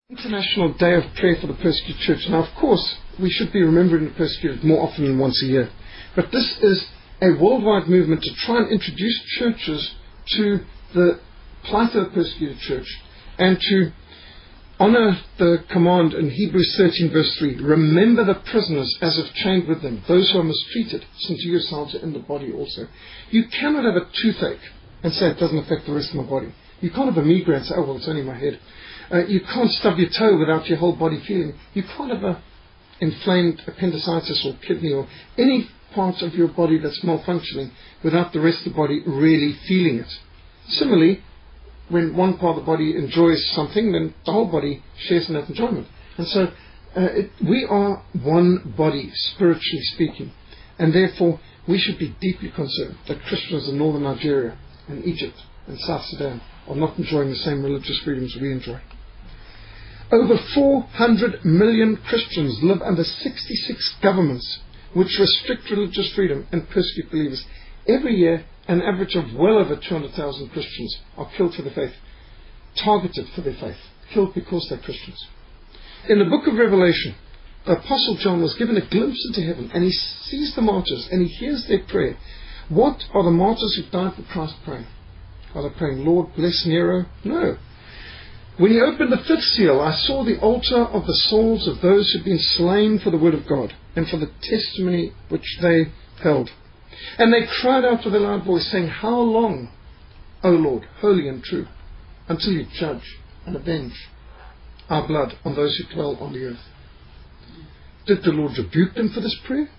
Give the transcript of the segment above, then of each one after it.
International Day of Prayer for the Persecuted Church. Now, of course, we should be remembering the persecuted more often than once a year. But this is a worldwide movement to try and introduce churches to the plight of the persecuted church and to honor the command in Hebrews 13 verse 3. Remember the prisoners as if chained with them, those who are mistreated, since you yourselves are in the body also. You cannot have a toothache and say it doesn't affect the rest of my body. You can't have a migraine and say, oh, well, it's only my head. You can't stub your toe without your whole body feeling. You can't have a inflamed appendicitis or kidney or any part of your body that's malfunctioning without the rest of the body really feeling it. Similarly, when one part of the body enjoys something, then the whole body shares in that enjoyment. And so we are one body, spiritually speaking. And therefore, we should be deeply concerned that Christians in northern Nigeria and Egypt and South Sudan are not enjoying the same religious freedoms we enjoy. Over 400 million Christians live under 66 governments which restrict religious freedom and persecute believers. Every year, an average of well over 200,000 Christians are killed for their faith, targeted for their faith, killed because they're Christians. In the book of Revelation, the Apostle John was given a glimpse into heaven, and he sees the martyrs and he hears their prayer. What are the martyrs who died for Christ praying? Are they praying, Lord, bless Nero? No. When he opened the fifth seal, I saw the altar of the souls of those who had been slain for the word of God and for the testimony which they held. And they cried out with a loud voice, saying, How long, O Lord, holy and true, until you judge and avenge our blood on those who dwell on the earth? Did the Lord rebuke them for this prayer?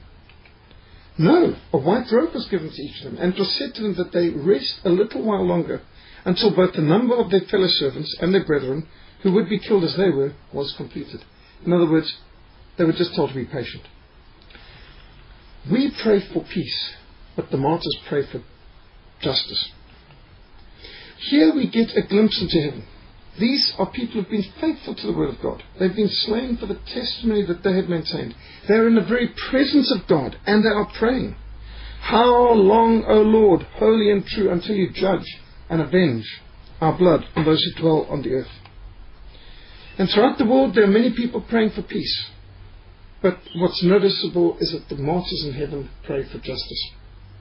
No. A white robe was given to each of them, and it was said to them that they rest a little while longer, until both the number of their fellow servants and their brethren, who would be killed as they were, was completed. In other words, they were just told to be patient. We pray for peace, but the martyrs pray for justice. Here we get a glimpse into heaven. These are people who have been faithful to the word of God. They've been slain for the testimony that they have maintained. They are in the very presence of God, and they are praying. How long, O Lord, holy and true, until you judge and avenge our blood on those who dwell on the earth? And throughout the world there are many people praying for peace. But what's noticeable is that the martyrs in heaven pray for justice.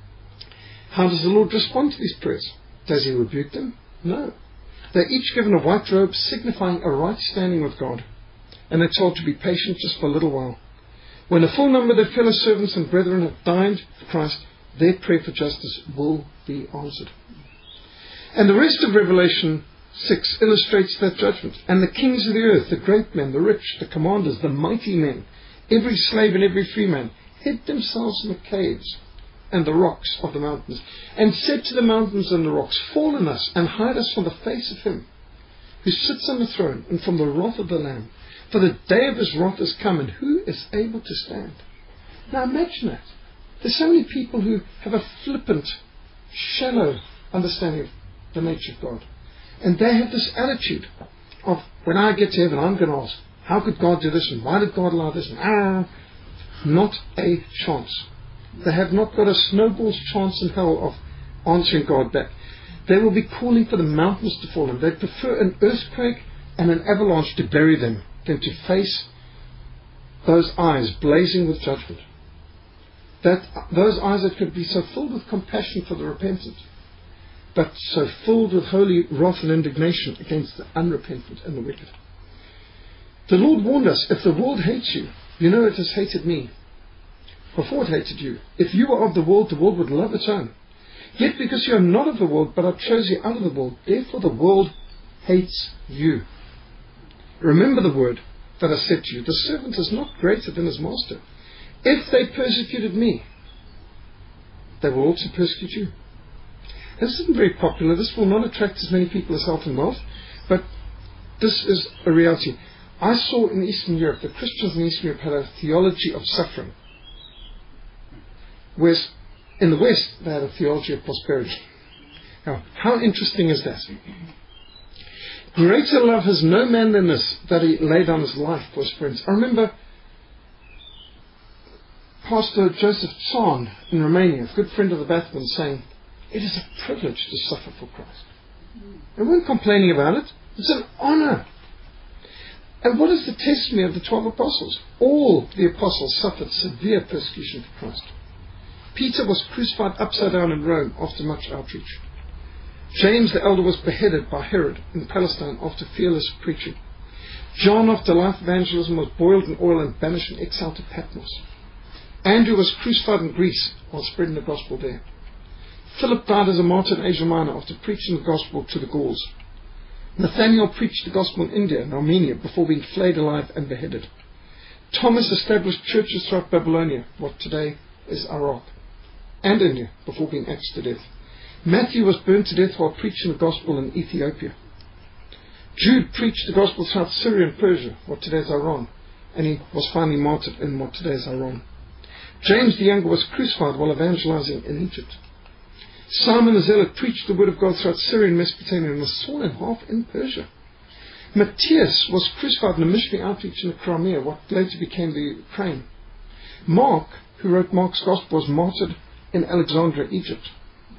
How does the Lord respond to these prayers? Does he rebuke them? No. They're each given a white robe signifying a right standing with God. And they're told to be patient just for a little while. When a full number of their fellow servants and brethren have died for Christ, their prayer for justice will be answered. And the rest of Revelation 6 illustrates that judgment. And the kings of the earth, the great men, the rich, the commanders, the mighty men, every slave and every free man, hid themselves in the caves and the rocks of the mountains, and said to the mountains and the rocks, Fall on us, and hide us from the face of him who sits on the throne, and from the wrath of the Lamb. For the day of his wrath is come, and who is able to stand? Now imagine that. There's so many people who have a flippant, shallow understanding of the nature of God. And they have this attitude of, when I get to heaven, I'm going to ask, how could God do this, and why did God allow this? And not a chance. They have not got a snowball's chance in hell of answering God back. They will be calling for the mountains to fall, and they prefer an earthquake and an avalanche to bury them than to face those eyes blazing with judgment. Those eyes that could be so filled with compassion for the repentant, but so filled with holy wrath and indignation against the unrepentant and the wicked. The Lord warned us, if the world hates you, you know it has hated me before it hated you. If you were of the world would love its own. Yet because you are not of the world, but I chose you out of the world, therefore the world hates you. Remember the word that I said to you, the servant is not greater than his master. If they persecuted me, they will also persecute you. This isn't very popular. This will not attract as many people as health and wealth, but this is a reality. I saw in Eastern Europe, the Christians in Eastern Europe had a theology of suffering, whereas in the West they had a theology of prosperity. Now, how interesting is that? Greater love has no man than this, that he laid down his life for his friends. I remember Pastor Joseph Tsan in Romania, a good friend of the Bathman, saying, it is a privilege to suffer for Christ. They weren't complaining about it. It's an honor. And what is the testimony of the 12 apostles? All the apostles suffered severe persecution for Christ. Peter was crucified upside down in Rome after much outreach. James the elder was beheaded by Herod in Palestine after fearless preaching. John, after life evangelism, was boiled in oil and banished in exile to Patmos. Andrew was crucified in Greece while spreading the gospel there. Philip died as a martyr in Asia Minor after preaching the gospel to the Gauls. Nathaniel preached the gospel in India and Armenia before being flayed alive and beheaded. Thomas established churches throughout Babylonia, what today is Iraq, and India, before being axed to death. Matthew was burned to death while preaching the gospel in Ethiopia. Jude preached the gospel throughout Syria and Persia, what today is Iran, and he was finally martyred in what today is Iran. James the younger was crucified while evangelizing in Egypt. Simon the Zealot preached the word of God throughout Syria and Mesopotamia and was sawn in half in Persia. Matthias was crucified in a missionary outreach in the Crimea, what later became the Ukraine. Mark, who wrote Mark's Gospel, was martyred in Alexandria, Egypt.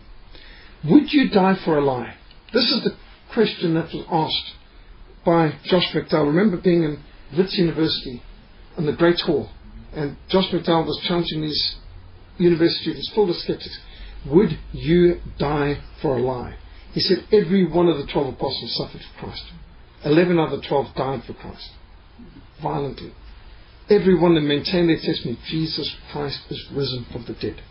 Would you die for a lie? This is the question that was asked by Josh McDowell. I remember being in Wits University in the Great Hall, and Josh McDowell was challenging these university students full of skeptics. Would you die for a lie? He said every one of the 12 apostles suffered for Christ. 11 out of the 12 died for Christ, violently. Every one of them maintained their testimony, Jesus Christ is risen from the dead.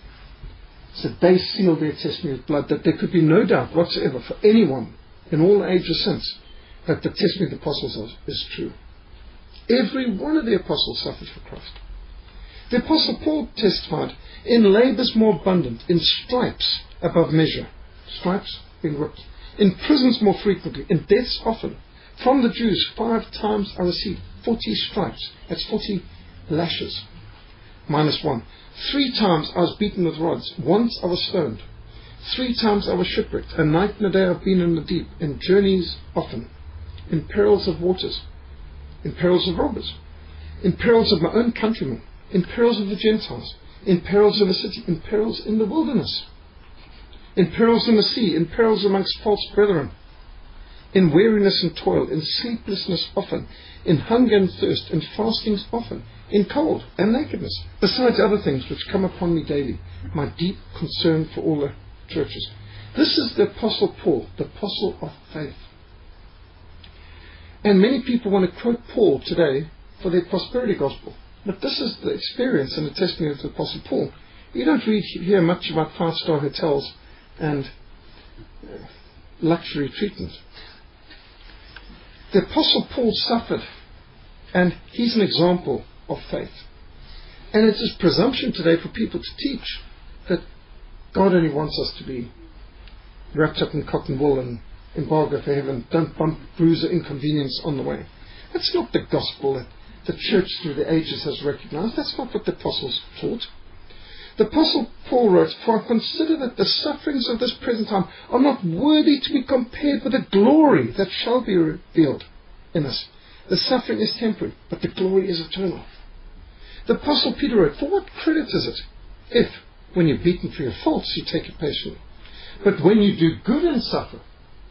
So they sealed their testimony with blood, that there could be no doubt whatsoever for anyone in all ages since that the testimony of the apostles is true. Every one of the apostles suffered for Christ. The apostle Paul testified, in labours more abundant, in stripes above measure, stripes being whipped, in prisons more frequently, in deaths often. From the Jews 5 times I received 40 stripes. That's 40 lashes, minus 1. 3 times I was beaten with rods. Once I was stoned. 3 times I was shipwrecked. A night and a day I've been in the deep, in journeys often, in perils of waters, in perils of robbers, in perils of my own countrymen, in perils of the Gentiles, in perils of the city, in perils in the wilderness, in perils in the sea, in perils amongst false brethren, in weariness and toil, in sleeplessness often, in hunger and thirst, in fastings often, in cold and nakedness, besides other things which come upon me daily, my deep concern for all the churches. This is the Apostle Paul, the apostle of faith. And many people want to quote Paul today for their prosperity gospel. But this is the experience and the testimony of the Apostle Paul. You don't hear much about 5-star hotels and luxury treatment. The Apostle Paul suffered, and he's an example of faith. And it is presumption today for people to teach that God only wants us to be wrapped up in cotton wool and embargo for heaven, don't bump, bruise, or inconvenience on the way. That's not the gospel that the church through the ages has recognized. That's not what the apostles taught. The apostle Paul wrote, "For I consider that the sufferings of this present time are not worthy to be compared with the glory that shall be revealed in us. The suffering is temporary, but the glory is eternal." The apostle Peter wrote, "For what credit is it if, when you're beaten for your faults, you take it patiently? But when you do good and suffer,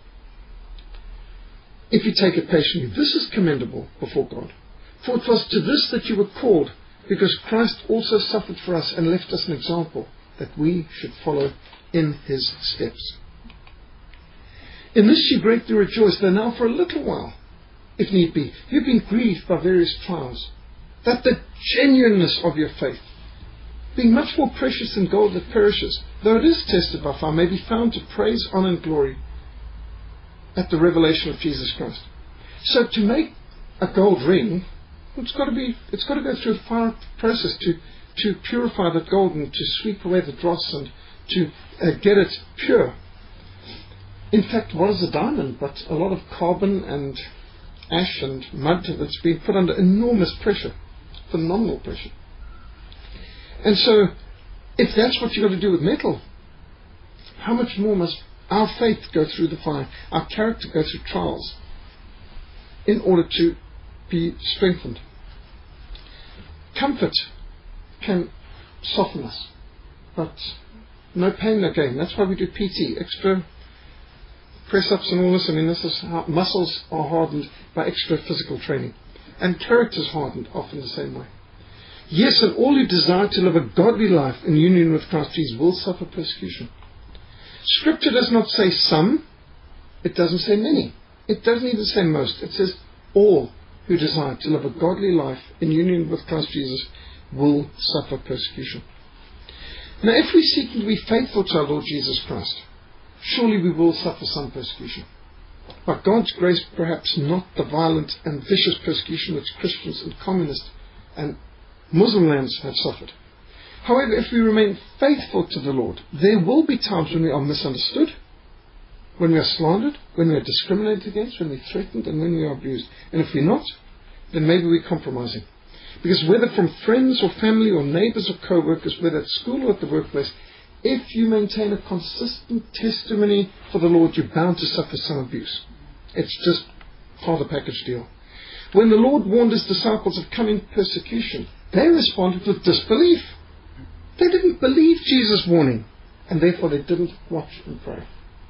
if you take it patiently, this is commendable before God. For it was to this that you were called, because Christ also suffered for us and left us an example that we should follow in his steps. In this you greatly rejoice, though now for a little while, if need be, you've been grieved by various trials, that the genuineness of your faith, being much more precious than gold that perishes, though it is tested by fire, may be found to praise, honor, and glory at the revelation of Jesus Christ." So to make a gold ring, it's got to go through a fire process to purify that gold and to sweep away the dross and to get it pure. In fact, what is a diamond but a lot of carbon and ash and mud that's been put under enormous pressure, phenomenal pressure. And so, if that's what you've got to do with metal, how much more must our faith go through the fire, our character go through trials, in order to be strengthened? Comfort can soften us, but no pain, no gain. That's why we do PT, extra press-ups and all this. I mean, this is how muscles are hardened by extra physical training. and characters hardened, often the same way. Yes, and all who desire to live a godly life in union with Christ Jesus will suffer persecution. Scripture does not say some, it doesn't say many, it doesn't even say most, it says all who desire to live a godly life in union with Christ Jesus will suffer persecution. Now, if we seek to be faithful to our Lord Jesus Christ, surely we will suffer some persecution. By God's grace, perhaps not the violent and vicious persecution which Christians and communists and Muslim lands have suffered. However, if we remain faithful to the Lord, there will be times when we are misunderstood, when we are slandered, when we are discriminated against, when we are threatened, and when we are abused. And if we're not, then maybe we're compromising. Because whether from friends or family or neighbors or co-workers, whether at school or at the workplace, if you maintain a consistent testimony for the Lord, you're bound to suffer some abuse. It's just part of the package deal. When the Lord warned His disciples of coming persecution, they responded with disbelief. They didn't believe Jesus' warning, and therefore they didn't watch and pray.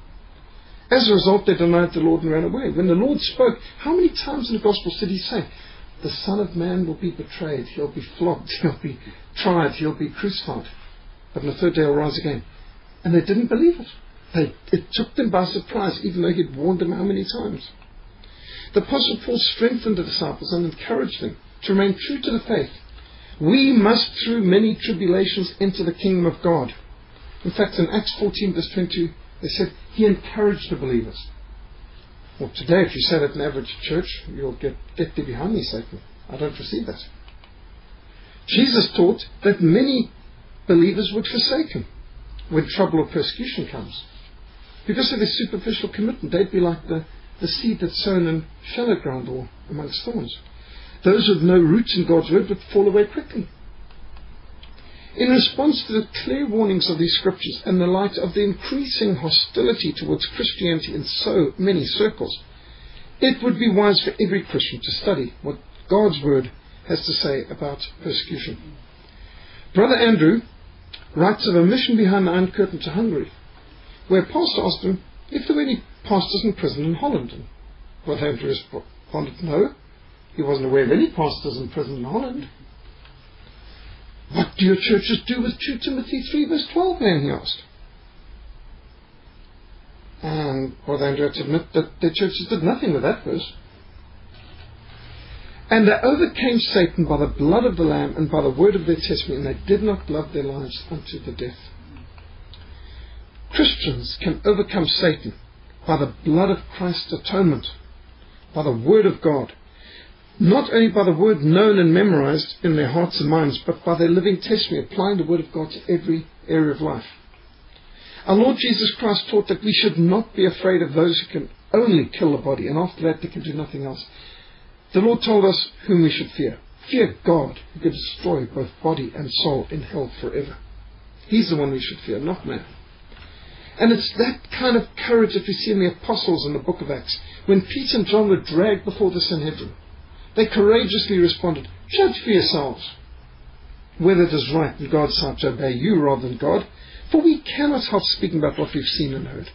As a result, they denied the Lord and ran away. When the Lord spoke, how many times in the Gospels did He say, the Son of Man will be betrayed, He'll be flogged, He'll be tried, He'll be crucified, but on the third day He'll rise again? And they didn't believe it. It took them by surprise, even though He'd warned them how many times. The Apostle Paul strengthened the disciples and encouraged them to remain true to the faith. We must, through many tribulations, enter the kingdom of God. In fact, in Acts 14, verse 22, they said, He encouraged the believers. Well, today, if you say that in an average church, you'll get thee behind me, Satan. I don't receive that. Jesus taught that many believers would forsake Him when trouble or persecution comes. Because of their superficial commitment, they'd be like the seed that's sown in shallow ground or amongst thorns. Those with no roots in God's word would fall away quickly. In response to the clear warnings of these scriptures and the light of the increasing hostility towards Christianity in so many circles, it would be wise for every Christian to study what God's word has to say about persecution. Brother Andrew writes of a mission behind the Iron Curtain to Hungary, where a pastor asked him if there were any pastors in prison in Holland. And Brother Andrew responded, no. He wasn't aware of any pastors in prison in Holland. What do your churches do with 2 Timothy 3 verse 12 then, he asked. And Brother Andrew had to admit that their churches did nothing with that verse. And they overcame Satan by the blood of the Lamb and by the word of their testimony, and they did not love their lives unto the death. Christians can overcome Satan by the blood of Christ's atonement, by the word of God. Not only by the word known and memorized in their hearts and minds, but by their living testimony, applying the word of God to every area of life. Our Lord Jesus Christ taught that we should not be afraid of those who can only kill the body, and after that they can do nothing else. The Lord told us whom we should fear. Fear God, who can destroy both body and soul in hell forever. He's the one we should fear, not man. And it's that kind of courage that we see in the apostles in the book of Acts. When Peter and John were dragged before the Sanhedrin, they courageously responded, judge for yourselves whether it is right in God's sight to obey you rather than God, for we cannot help speaking about what we've seen and heard.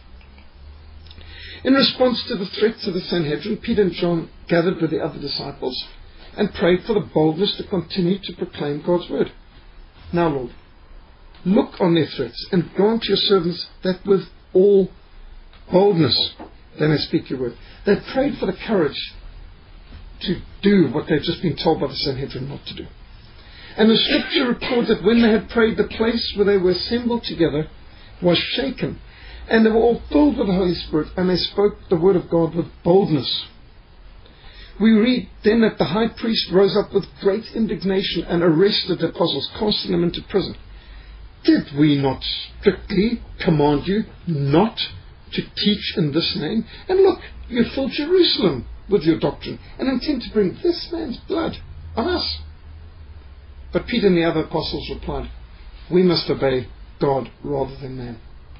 In response to the threats of the Sanhedrin, Peter and John gathered with the other disciples and prayed for the boldness to continue to proclaim God's word. Now, Lord, look on their threats and grant your servants that with all boldness they may speak your word. They prayed for the courage to do what they'd just been told by the Sanhedrin not to do. And the scripture records that when they had prayed, the place where they were assembled together was shaken, and they were all filled with the Holy Spirit, and they spoke the word of God with boldness. We read then that the high priest rose up with great indignation and arrested the apostles, casting them into prison. Did we not strictly command you not to teach in this name? And look, you filled Jerusalem with your doctrine and intend to bring this man's blood on us. But Peter and the other apostles replied, we must obey God rather than man.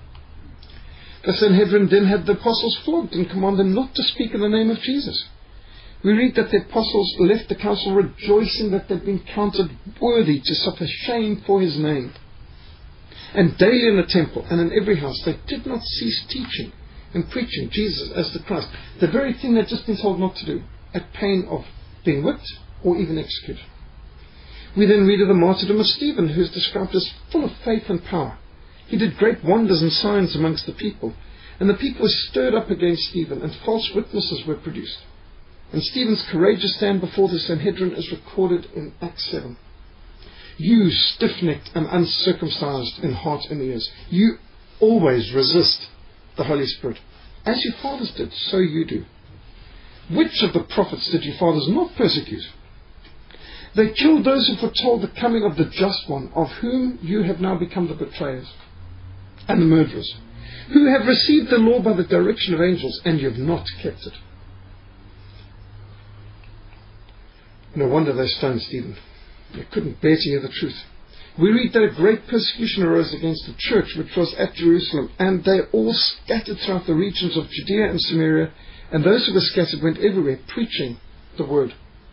The Sanhedrin then had the apostles flogged and commanded them not to speak in the name of Jesus. We read that the apostles left the council rejoicing that they'd been counted worthy to suffer shame for his name. And daily in the temple and in every house they did not cease teaching and preaching Jesus as the Christ, the very thing they'd just been told not to do, at pain of being whipped, or even executed. We then read of the martyrdom of Stephen, who is described as full of faith and power. He did great wonders and signs amongst the people, and the people were stirred up against Stephen, and false witnesses were produced. And Stephen's courageous stand before the Sanhedrin is recorded in Acts 7. You, stiff-necked and uncircumcised in heart and ears, you always resist the Holy Spirit. As your fathers did, so you do. Which of the prophets did your fathers not persecute? They killed those who foretold the coming of the Just One, of whom you have now become the betrayers and the murderers, who have received the law by the direction of angels, and you have not kept it. No wonder they stoned Stephen. They couldn't bear to hear the truth. We read that a great persecution arose against the church which was at Jerusalem, and they all scattered throughout the regions of Judea and Samaria, and those who were scattered went everywhere preaching the word.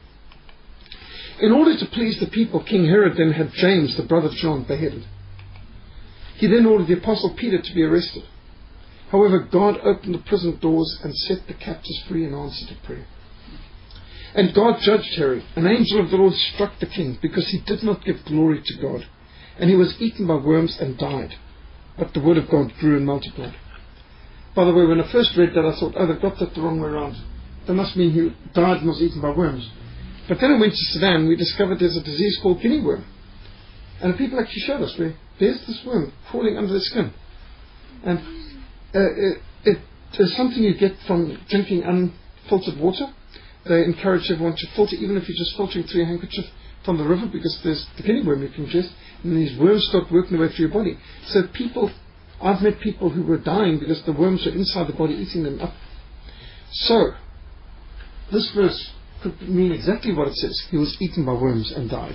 In order to please the people, King Herod then had James, the brother of John, beheaded. He then ordered the Apostle Peter to be arrested. However, God opened the prison doors and set the captives free in answer to prayer. And God judged Herod. An angel of the Lord struck the king because he did not give glory to God. And he was eaten by worms and died. But the word of God grew and multiplied. By the way, when I first read that, I thought, they've got that the wrong way around. That must mean he died and was eaten by worms. But then I went to Sudan and we discovered there's a disease called guinea worm. And the people actually showed us where there's this worm crawling under the skin. And it is something you get from drinking unfiltered water. They encourage everyone to filter, even if you're just filtering through your handkerchief from the river, because there's the guinea worm you can ingest, and these worms start working their way through your body. So I've met people who were dying because the worms were inside the body eating them up. So, this verse could mean exactly what it says. He was eaten by worms and died.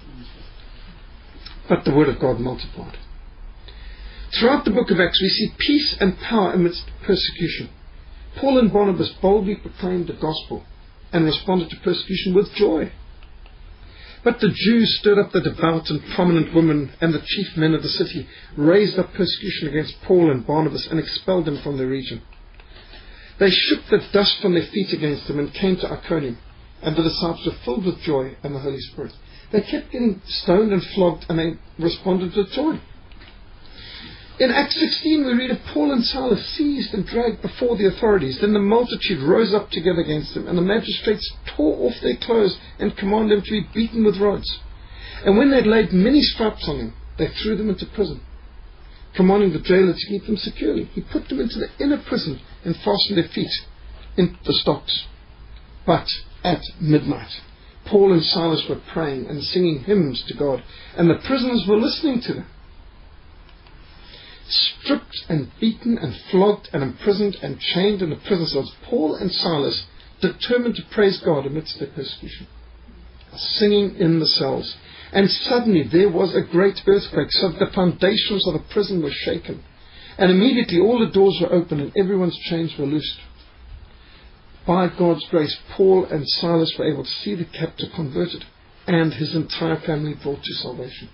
But the word of God multiplied. Throughout the book of Acts, we see peace and power amidst persecution. Paul and Barnabas boldly proclaimed the gospel and responded to persecution with joy. But the Jews stirred up the devout and prominent women, and the chief men of the city raised up persecution against Paul and Barnabas and expelled them from their region. They shook the dust from their feet against them and came to Iconium, and the disciples were filled with joy and the Holy Spirit. They kept getting stoned and flogged, and they responded with joy. In Acts 16 we read of Paul and Silas seized and dragged before the authorities. Then the multitude rose up together against them, and the magistrates tore off their clothes and commanded them to be beaten with rods. And when they had laid many stripes on them, they threw them into prison, commanding the jailer to keep them securely. He put them into the inner prison and fastened their feet in the stocks. But at midnight Paul and Silas were praying and singing hymns to God, and the prisoners were listening to them. Stripped and beaten and flogged and imprisoned and chained in the prison cells, Paul and Silas determined to praise God amidst their persecution, singing in the cells. And suddenly there was a great earthquake, so that the foundations of the prison were shaken. And immediately all the doors were opened and everyone's chains were loosed. By God's grace, Paul and Silas were able to see the captive converted and his entire family brought to salvation.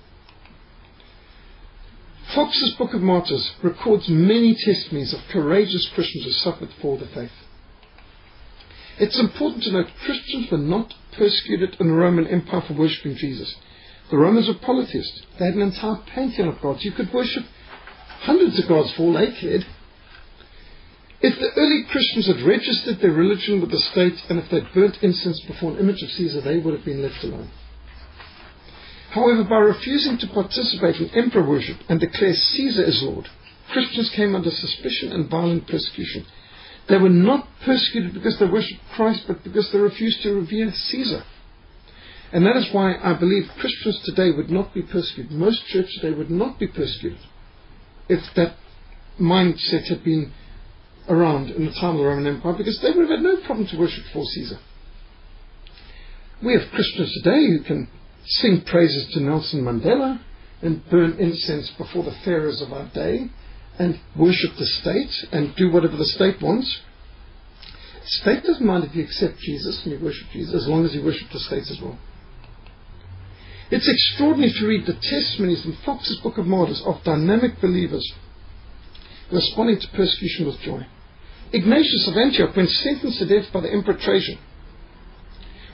Fox's Book of Martyrs records many testimonies of courageous Christians who suffered for the faith. It's important to note Christians were not persecuted in the Roman Empire for worshipping Jesus. The Romans were polytheists. They had an entire pantheon of gods. You could worship hundreds of gods for all they cared. If the early Christians had registered their religion with the state, and if they'd burnt incense before an image of Caesar, they would have been left alone. However, by refusing to participate in emperor worship and declare Caesar as Lord, Christians came under suspicion and violent persecution. They were not persecuted because they worshipped Christ, but because they refused to revere Caesar. And that is why I believe Christians today would not be persecuted. Most churches today would not be persecuted if that mindset had been around in the time of the Roman Empire, because they would have had no problem to worship for Caesar. We have Christians today who can sing praises to Nelson Mandela and burn incense before the pharaohs of our day and worship the state and do whatever the state wants. The state doesn't mind if you accept Jesus and you worship Jesus, as long as you worship the state as well. It's extraordinary to read the testimonies in Fox's Book of Martyrs of dynamic believers responding to persecution with joy. Ignatius of Antioch, when sentenced to death by the Emperor Trajan,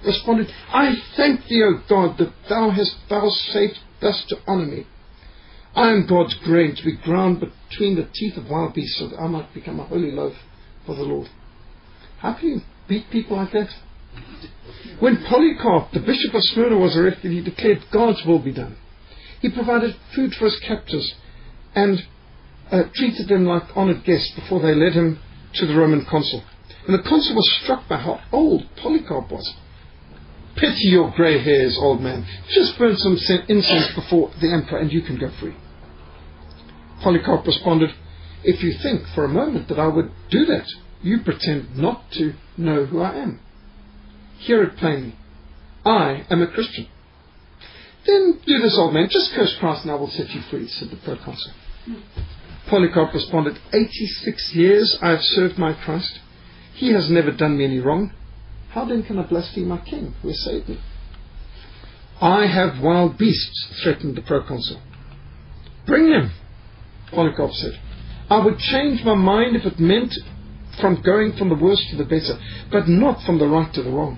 responded, I thank thee, O God, that thou hast vouchsafed thus to honour me. I am God's grain to be ground between the teeth of wild beasts, so that I might become a holy loaf for the Lord. How can you beat people like that? When Polycarp, the bishop of Smyrna, was arrested, he declared God's will be done. He provided food for his captors and treated them like honoured guests before they led him to the Roman consul. And the consul was struck by how old Polycarp was. Pity your grey hairs, old man. Just burn some incense before the emperor and you can go free. Polycarp responded, if you think for a moment that I would do that, you pretend not to know who I am. Hear it plainly. I am a Christian. Then do this, old man. Just curse Christ and I will set you free, said the proconsul. Polycarp responded, 86 years I have served my Christ. He has never done me any wrong. How then can I blaspheme my king who has saved me? I have wild beasts, threatened the proconsul. Bring them, Polycarp said. I would change my mind if it meant from going from the worst to the better, but not from the right to the wrong.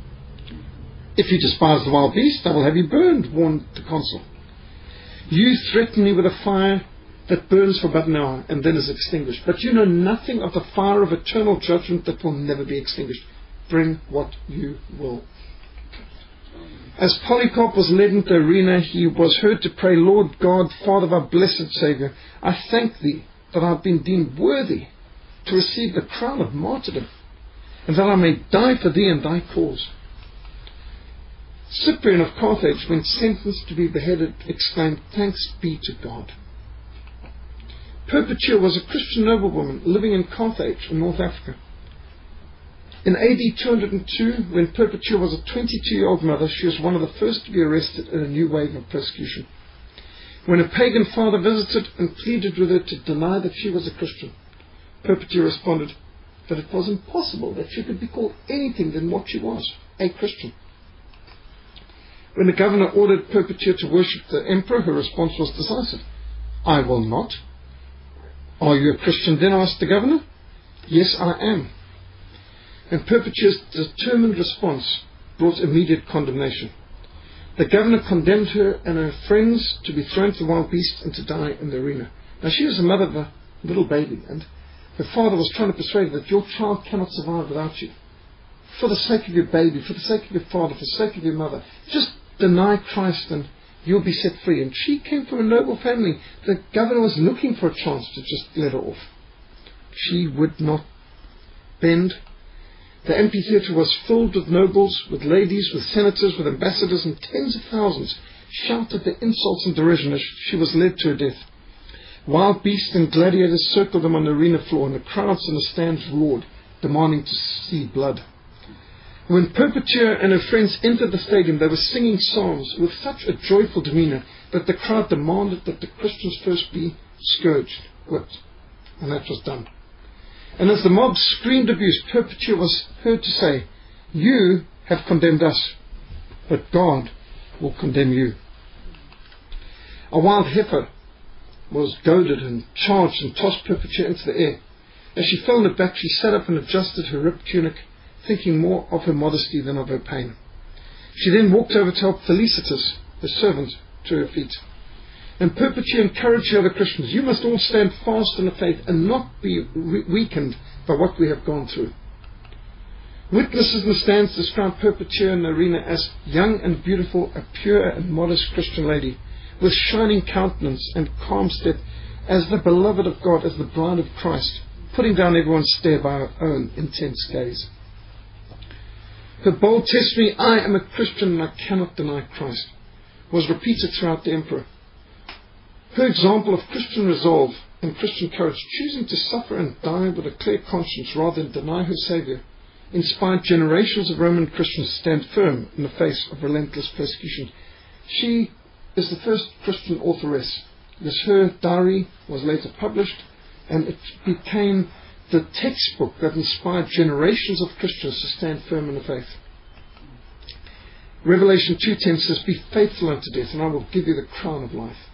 If you despise the wild beast, I will have you burned, warned the consul. You threaten me with a fire that burns for but an hour and then is extinguished, but you know nothing of the fire of eternal judgment that will never be extinguished. Bring what you will. As Polycarp was led into the arena, he was heard to pray, Lord God, Father of our blessed Saviour, I thank thee that I have been deemed worthy to receive the crown of martyrdom, and that I may die for thee and thy cause. Cyprian of Carthage, when sentenced to be beheaded, exclaimed, Thanks be to God. Perpetua was a Christian noblewoman living in Carthage in North Africa. In AD 202, when Perpetua was a 22-year-old mother, she was one of the first to be arrested in a new wave of persecution. When a pagan father visited and pleaded with her to deny that she was a Christian, Perpetua responded that it was impossible that she could be called anything than what she was, a Christian. When the governor ordered Perpetua to worship the emperor, her response was decisive. I will not. Are you a Christian then? Asked the governor. Yes, I am. And Perpetua's determined response brought immediate condemnation. The governor condemned her and her friends to be thrown to the wild beasts and to die in the arena. Now she was the mother of a little baby, and her father was trying to persuade her that your child cannot survive without you. For the sake of your baby, for the sake of your father, for the sake of your mother, just deny Christ and you'll be set free. And she came from a noble family. The governor was looking for a chance to just let her off. She would not bend. The amphitheatre was filled with nobles, with ladies, with senators, with ambassadors, and tens of thousands shouted their insults and derision as she was led to her death. Wild beasts and gladiators circled them on the arena floor, and the crowds in the stands roared, demanding to see blood. When Perpetua and her friends entered the stadium, they were singing psalms with such a joyful demeanour that the crowd demanded that the Christians first be scourged, whipped. And that was done. And as the mob screamed abuse, Perpetua was heard to say, You have condemned us, but God will condemn you. A wild heifer was goaded and charged and tossed Perpetua into the air. As she fell on her back, she sat up and adjusted her ripped tunic, thinking more of her modesty than of her pain. She then walked over to help Felicitas, the servant, to her feet. And Perpetua encouraged the other Christians, You must all stand fast in the faith and not be weakened by what we have gone through. Witnesses in the stands described Perpetua in the arena as young and beautiful, a pure and modest Christian lady, with shining countenance and calm step, as the beloved of God, as the bride of Christ, putting down everyone's stare by her own intense gaze. Her bold testimony, I am a Christian and I cannot deny Christ, was repeated throughout the emperor. Her example of Christian resolve and Christian courage, choosing to suffer and die with a clear conscience rather than deny her Saviour, inspired generations of Roman Christians to stand firm in the face of relentless persecution. She is the first Christian authoress. Her diary was later published, and it became the textbook that inspired generations of Christians to stand firm in the faith. Revelation 2:10 says, Be faithful unto death, and I will give you the crown of life.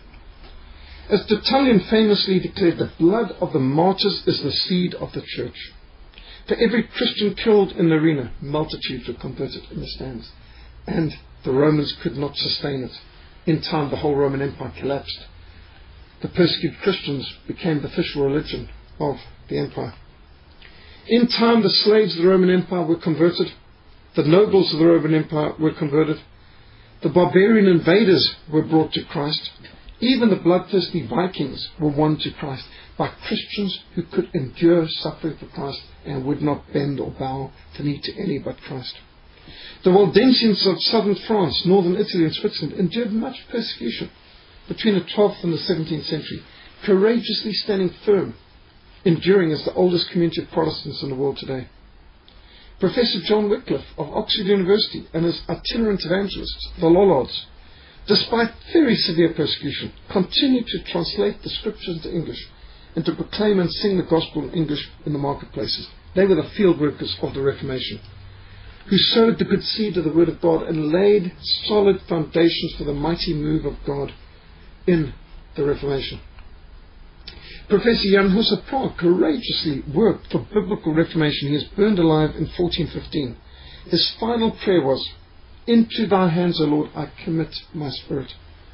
As Tertullian famously declared, the blood of the martyrs is the seed of the church. For every Christian killed in the arena, multitudes were converted in the stands. And the Romans could not sustain it. In time, the whole Roman Empire collapsed. The persecuted Christians became the official religion of the empire. In time, the slaves of the Roman Empire were converted. The nobles of the Roman Empire were converted. The barbarian invaders were brought to Christ. Even the bloodthirsty Vikings were won to Christ by Christians who could endure suffering for Christ and would not bend or bow the knee to any but Christ. The Waldensians of southern France, northern Italy and Switzerland endured much persecution between the 12th and the 17th century, courageously standing firm, enduring as the oldest community of Protestants in the world today. Professor John Wycliffe of Oxford University and his itinerant evangelists, the Lollards, despite very severe persecution, continued to translate the scriptures into English and to proclaim and sing the gospel in English in the marketplaces. They were the field workers of the Reformation, who sowed the good seed of the Word of God and laid solid foundations for the mighty move of God in the Reformation. Professor Jan Hus of Prague courageously worked for biblical reformation. He is burned alive in 1415. His final prayer was, "Into thy hands, O Lord, I commit my spirit.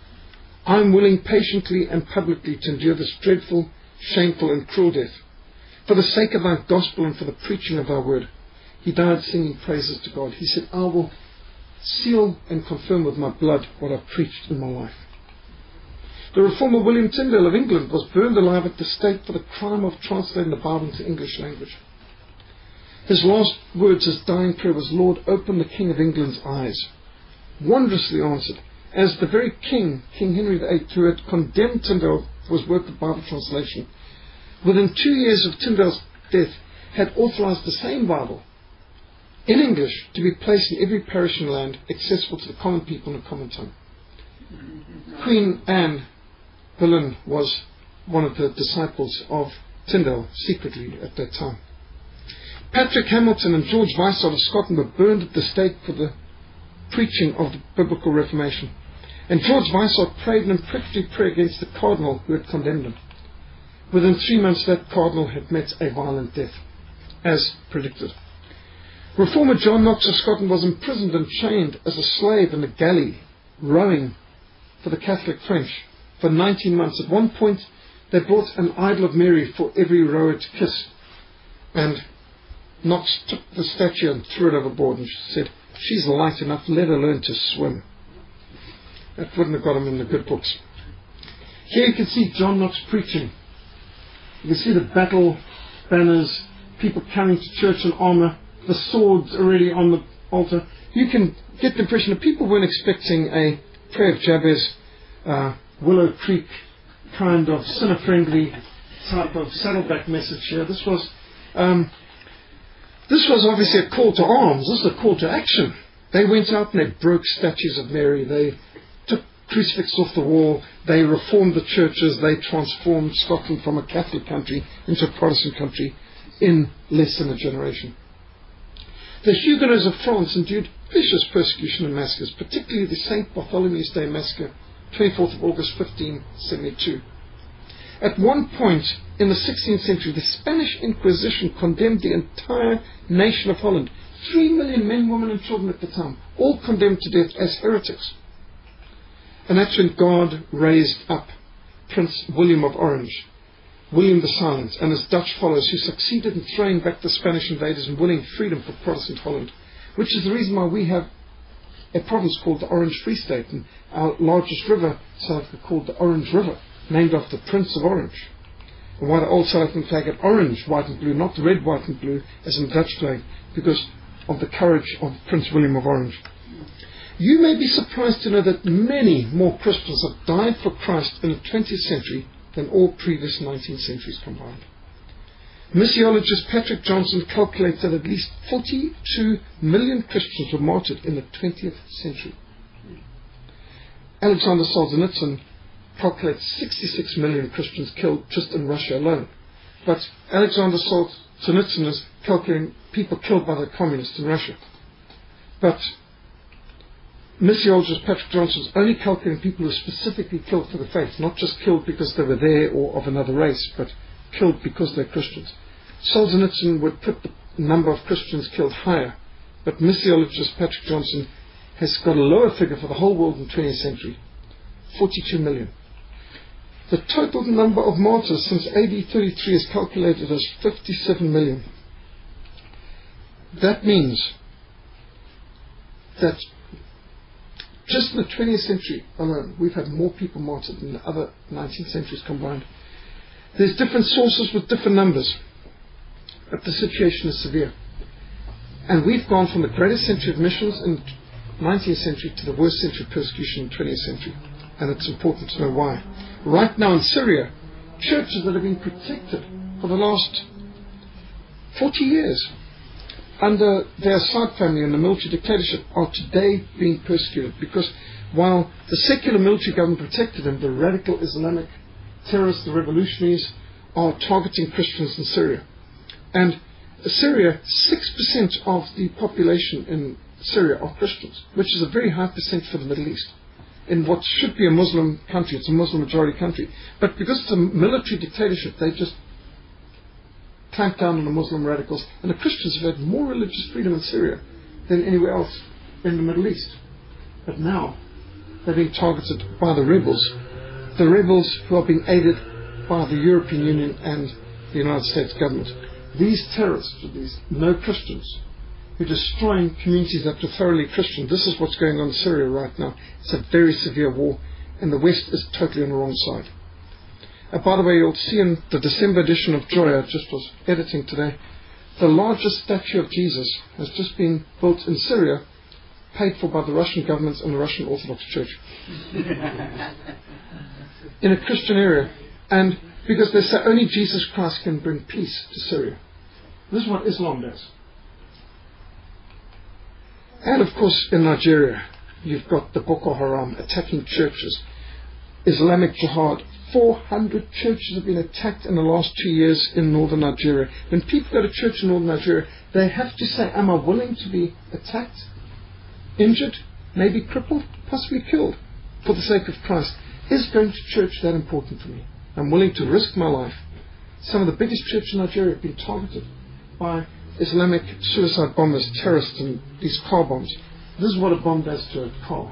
I am willing patiently and publicly to endure this dreadful, shameful and cruel death, for the sake of thy gospel and for the preaching of thy word." He died singing praises to God. He said, "I will seal and confirm with my blood what I've preached in my life." The reformer William Tyndale of England was burned alive at the stake for the crime of translating the Bible into English language. His last words, his dying prayer was, "Lord, open the King of England's eyes." Wondrously answered, as the very king, King Henry VIII, who had condemned Tyndale for his work of Bible translation, within 2 years of Tyndale's death, had authorized the same Bible in English to be placed in every parish in the land, accessible to the common people in a common tongue. Queen Anne Boleyn was one of the disciples of Tyndale secretly at that time. Patrick Hamilton and George Weishaupt of Scotland were burned at the stake for the preaching of the biblical Reformation. And George Weishaupt prayed an imprecatory prayer against the cardinal who had condemned him. Within 3 months, that cardinal had met a violent death, as predicted. Reformer John Knox of Scotland was imprisoned and chained as a slave in a galley, rowing for the Catholic French for 19 months. At one point, they brought an idol of Mary for every rower to kiss. And Knox took the statue and threw it overboard and said, "She's light enough, let her learn to swim." That wouldn't have got him in the good books. Here you can see John Knox preaching. You can see the battle banners, people coming to church in armour, the swords already on the altar. You can get the impression that people weren't expecting a prayer of Jabez, Willow Creek kind of sinner-friendly type of saddleback message here. This was obviously a call to arms. This is a call to action. They went out and they broke statues of Mary. They took crucifixes off the wall. They reformed the churches. They transformed Scotland from a Catholic country into a Protestant country in less than a generation. The Huguenots of France endured vicious persecution and massacres, particularly the St. Bartholomew's Day massacre, 24th of August 1572. At one point in the 16th century, the Spanish Inquisition condemned the entire nation of Holland, 3 million men, women and children at the time, all condemned to death as heretics. And that's when God raised up Prince William of Orange, William the Silent, and his Dutch followers, who succeeded in throwing back the Spanish invaders and winning freedom for Protestant Holland, which is the reason why we have a province called the Orange Free State, and our largest river, South Africa, called the Orange River, named after the Prince of Orange. And why the old South African flag had orange, white and blue, not red, white and blue, as in the Dutch flag, because of the courage of Prince William of Orange. You may be surprised to know that many more Christians have died for Christ in the 20th century than all previous 19th centuries combined. Missiologist Patrick Johnson calculates that at least 42 million Christians were martyred in the 20th century. Alexander Solzhenitsyn calculates 66 million Christians killed just in Russia alone. But Alexander Solzhenitsyn is calculating people killed by the communists in Russia. But missiologist Patrick Johnson is only calculating people who were specifically killed for the faith, not just killed because they were there or of another race, but killed because they're Christians. Solzhenitsyn would put the number of Christians killed higher, but missiologist Patrick Johnson has got a lower figure for the whole world in the 20th century, 42 million. The total number of martyrs since AD 33 is calculated as 57 million. That means that just in the 20th century alone, we've had more people martyred than the other 19th centuries combined. There's different sources with different numbers, but the situation is severe. And we've gone from the greatest century of missions in the 19th century to the worst century of persecution in the 20th century. And it's important to know why. Right now in Syria, churches that have been protected for the last 40 years under the Assad family and the military dictatorship are today being persecuted, because while the secular military government protected them, the radical Islamic terrorists, the revolutionaries, are targeting Christians in Syria. And Syria, 6% of the population in Syria are Christians, which is a very high percent for the Middle East. In what should be a Muslim country, it's a Muslim majority country. But because it's a military dictatorship, they just clamp down on the Muslim radicals. And the Christians have had more religious freedom in Syria than anywhere else in the Middle East. But now, they're being targeted by the rebels who are being aided by the European Union and the United States government. These terrorists, these no-Christians, who are destroying communities that are thoroughly Christian. This is what's going on in Syria right now. It's a very severe war, and the West is totally on the wrong side. By the way, you'll see in the December edition of Joy, I just was editing today, the largest statue of Jesus has just been built in Syria, paid for by the Russian government and the Russian Orthodox Church. In a Christian area. And because they say only Jesus Christ can bring peace to Syria. This is what Islam does. And of course, in Nigeria, you've got the Boko Haram attacking churches. Islamic Jihad. 400 churches have been attacked in the last 2 years in northern Nigeria. When people go to church in northern Nigeria, they have to say, am I willing to be attacked, injured, maybe crippled, possibly killed for the sake of Christ? Is going to church that important for me? I'm willing to risk my life. Some of the biggest churches in Nigeria have been targeted by Islamic suicide bombers, terrorists, and these car bombs. This is what a bomb does to a car.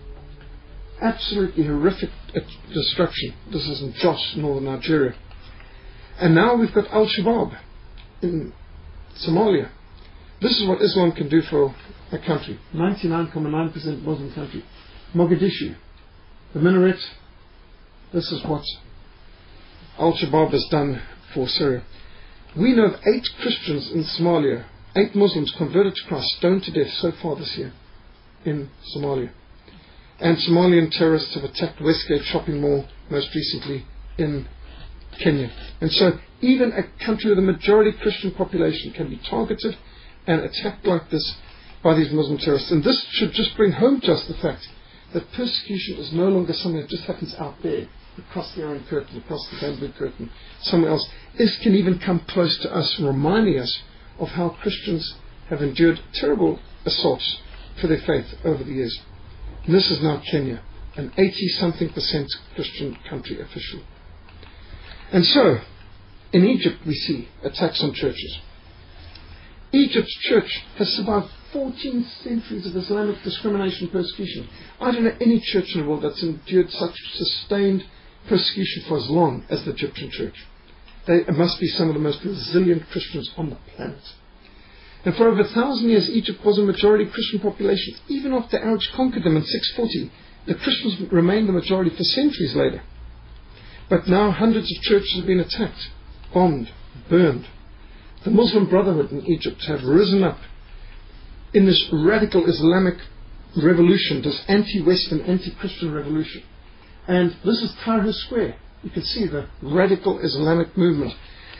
Absolutely horrific destruction. This is in Jos, northern Nigeria. And now we've got Al-Shabaab in Somalia. This is what Islam can do for a country. 99.9% Muslim country. Mogadishu. The minaret. This is what Al-Shabaab has done for Syria. We know of 8 Christians in Somalia, 8 Muslims converted to Christ, stoned to death so far this year in Somalia. And Somalian terrorists have attacked Westgate Shopping Mall most recently in Kenya. And so even a country with a majority Christian population can be targeted and attacked like this by these Muslim terrorists. And this should just bring home to us the fact that persecution is no longer something that just happens out there, across the Iron Curtain, across the bamboo curtain, somewhere else. This can even come close to us, reminding us of how Christians have endured terrible assaults for their faith over the years. And this is now Kenya, an 80-something% Christian country officially. And so, in Egypt we see attacks on churches. Egypt's church has survived 14 centuries of Islamic discrimination and persecution. I don't know any church in the world that's endured such sustained persecution for as long as the Egyptian church. They must be some of the most resilient Christians on the planet. And for over 1,000 years, Egypt was a majority Christian population. Even after Arabs conquered them in 640, the Christians remained the majority for centuries later. But now hundreds of churches have been attacked, bombed, burned. The Muslim Brotherhood in Egypt have risen up in this radical Islamic revolution, this anti-Western, anti-Christian revolution. And this is Tahrir Square. You can see the radical Islamic movement.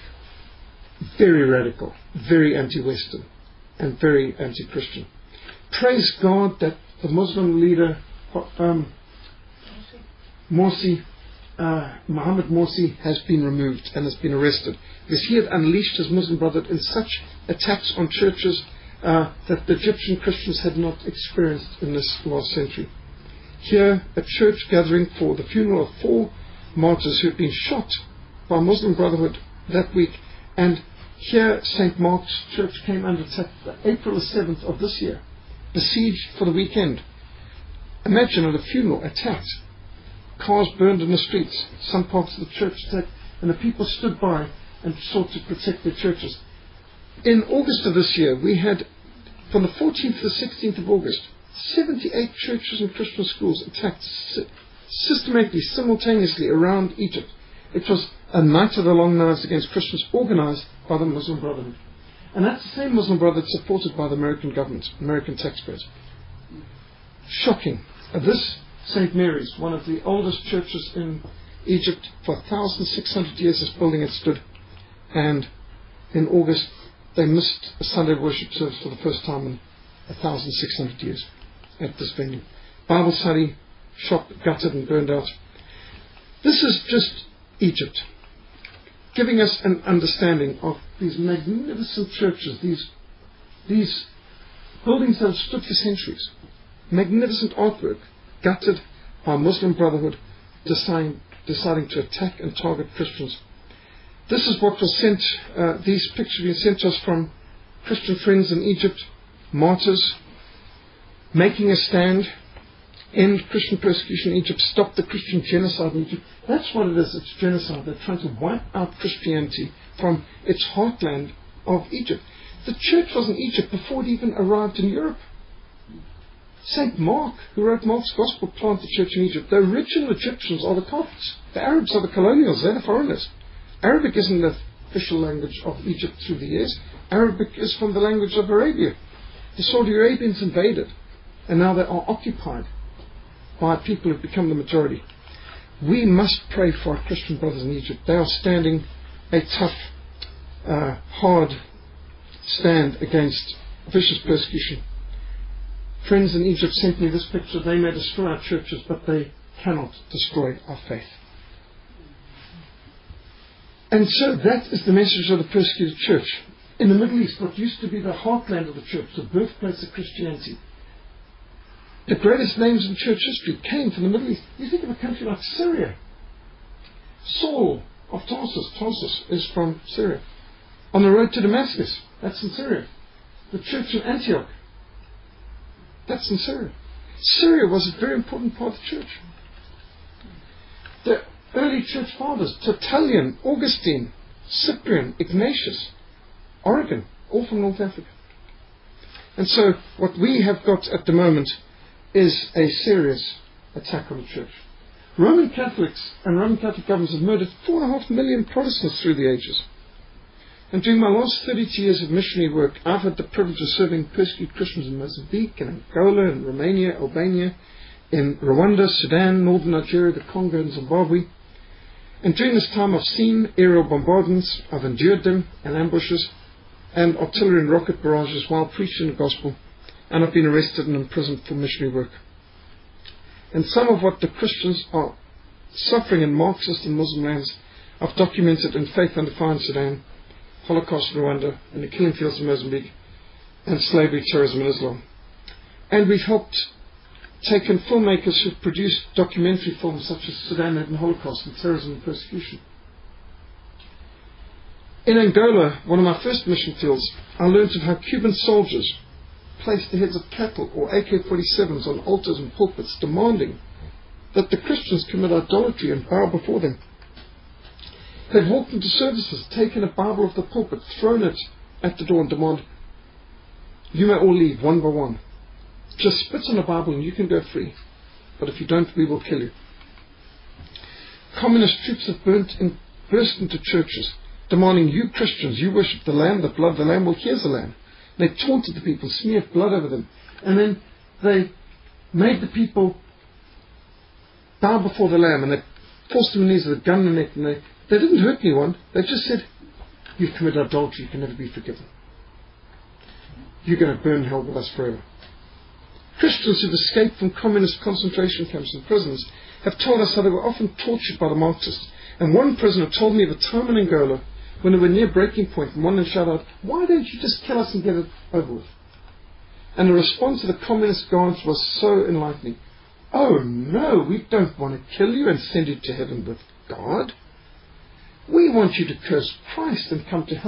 Very radical, very anti-Western, and very anti-Christian. Praise God that the Muslim leader, Morsi, Mohammed Morsi, has been removed and has been arrested, because he had unleashed his Muslim Brotherhood in such attacks on churches that the Egyptian Christians had not experienced in this last century. Here, a church gathering for the funeral of 4 martyrs who had been shot by Muslim Brotherhood that week, and Here, St. Mark's Church came under attack April the 7th of this year, besieged for the weekend. Imagine at a funeral, attacked, cars burned in the streets, some parts of the church attacked, and the people stood by and sought to protect their churches. In August of this year, we had, from the 14th to the 16th of August, 78 churches and Christian schools attacked systematically, simultaneously around Egypt. It was a night of the long knives against Christians, organized by the Muslim Brotherhood. And that's the same Muslim Brotherhood supported by the American government, American taxpayers. Shocking. This St. Mary's, one of the oldest churches in Egypt, for 1,600 years this building had stood. And in August, they missed a Sunday worship service for the first time in 1,600 years at this venue. Bible study, shop gutted and burned out. This is just Egypt, giving us an understanding of these magnificent churches, these buildings that have stood for centuries. Magnificent artwork, gutted by Muslim Brotherhood, deciding to attack and target Christians. This is what was sent, these pictures were sent to us from Christian friends in Egypt, martyrs, making a stand, end Christian persecution in Egypt, stop the Christian genocide in Egypt. That's what it is, it's genocide. They're trying to wipe out Christianity from its heartland of Egypt. The church was in Egypt before it even arrived in Europe. St. Mark, who wrote Mark's Gospel, planted the church in Egypt. The original Egyptians are the Copts. The Arabs are the colonials, they're the foreigners. Arabic isn't the official language of Egypt through the years. Arabic is from the language of Arabia. The Saudi Arabians invaded, and now they are occupied by people who have become the majority. We must pray for our Christian brothers in Egypt. They are standing a tough, hard stand against vicious persecution. Friends in Egypt sent me this picture. They may destroy our churches, but they cannot destroy our faith. And so that is the message of the persecuted church. In the Middle East, what used to be the heartland of the church, the birthplace of Christianity, the greatest names in church history came from the Middle East. You think of a country like Syria. Saul of Tarsus is from Syria. On the road to Damascus, that's in Syria. The church in Antioch, that's in Syria. Syria was a very important part of the church. The early church fathers, Tertullian, Augustine, Cyprian, Ignatius, Origen, all from North Africa. And so what we have got at the moment is a serious attack on the church. Roman Catholics and Roman Catholic governments have murdered 4.5 million Protestants through the ages. And during my last 32 years of missionary work, I've had the privilege of serving persecuted Christians in Mozambique, in Angola, in Romania, Albania, in Rwanda, Sudan, northern Nigeria, the Congo, and Zimbabwe. And during this time I've seen aerial bombardments, I've endured them, and ambushes, and artillery and rocket barrages while preaching the gospel, and I've been arrested and imprisoned for missionary work. And some of what the Christians are suffering in Marxist and Muslim lands, I've documented in Faith Under Fire in Sudan, Holocaust in Rwanda, and the killing fields in Mozambique, and slavery, terrorism in Islam. And we've helped taken filmmakers who've produced documentary films such as Sudan and Holocaust and terrorism and persecution. In Angola, one of my first mission fields, I learned of how Cuban soldiers placed the heads of cattle or AK-47s on altars and pulpits, demanding that the Christians commit idolatry and bow before them. They'd walked into services, taken a Bible off the pulpit, thrown it at the door and demanded, "You may all leave one by one. Just spit on the Bible and you can go free. But if you don't, we will kill you." Communist troops have burst into churches, demanding, "You Christians, you worship the Lamb, the blood of the Lamb. Well, here's the Lamb." They taunted the people, smeared blood over them. And then they made the people bow before the Lamb, and they forced them on knees with a gun in their neck, and they didn't hurt anyone. They just said, "You've committed adultery, you can never be forgiven. You're going to burn hell with us forever." Christians who've escaped from communist concentration camps and prisons have told us how they were often tortured by the Marxists. And one prisoner told me of a time in Angola when they were near breaking point, and one of them shouted out, "Why don't you just kill us and get it over with?" And the response of the communist guards was so enlightening. "Oh no, we don't want to kill you and send you to heaven with God. We want you to curse Christ and come to hell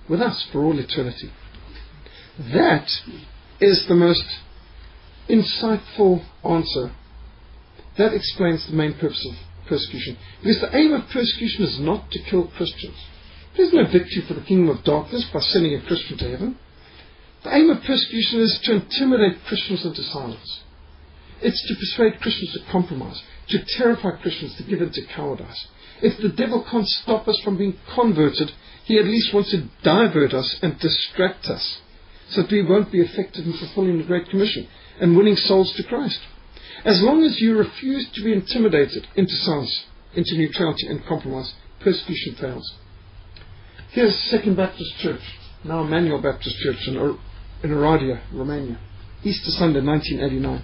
with us for all eternity. That is the most insightful answer. That explains the main purpose of persecution. Because the aim of persecution is not to kill Christians. There's no victory for the kingdom of darkness by sending a Christian to heaven. The aim of persecution is to intimidate Christians into silence. It's to persuade Christians to compromise, to terrify Christians to give in to cowardice. If the devil can't stop us from being converted, he at least wants to divert us and distract us, so that we won't be effective in fulfilling the Great Commission and winning souls to Christ. As long as you refuse to be intimidated into silence, into neutrality and compromise, persecution fails. Here's Second Baptist Church, now Emmanuel Baptist Church in Oradea, Romania. Easter Sunday, 1989.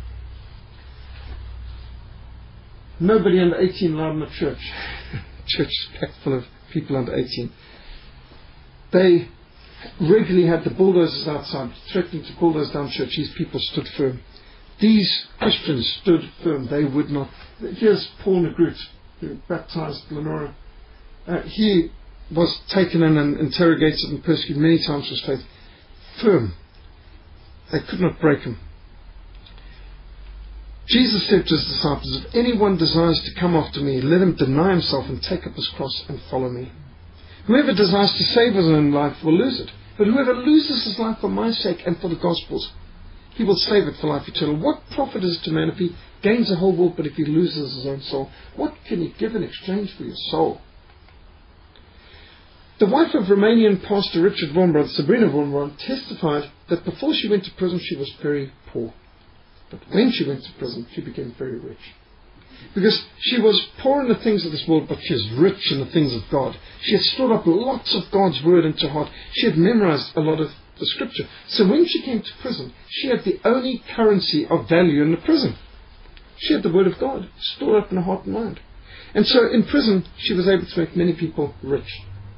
Nobody under 18 allowed in the church. Church packed full of people under 18. They regularly had the bulldozers outside, threatening to bulldoze down church. These people stood firm. These Christians stood firm. They would not. Here's Paul Negrut, who baptized Lenora. He was taken in and interrogated and persecuted many times for his faith. Firm. They could not break him. Jesus said to his disciples, if anyone desires to come after me, let him deny himself and take up his cross and follow me. Whoever desires to save his own life will lose it. But whoever loses his life for my sake and for the gospel's, he will save it for life eternal. What profit is it to man if he gains the whole world, but if he loses his own soul? What can he give in exchange for your soul? The wife of Romanian pastor Richard Wurmbrand, Sabrina Wurmbrand, testified that before she went to prison she was very poor. But when she went to prison, she became very rich. Because she was poor in the things of this world, but she was rich in the things of God. She had stored up lots of God's word into her heart. She had memorized a lot of the scripture. So when she came to prison, she had the only currency of value in the prison. She had the word of God stored up in her heart and mind. And so in prison, she was able to make many people rich.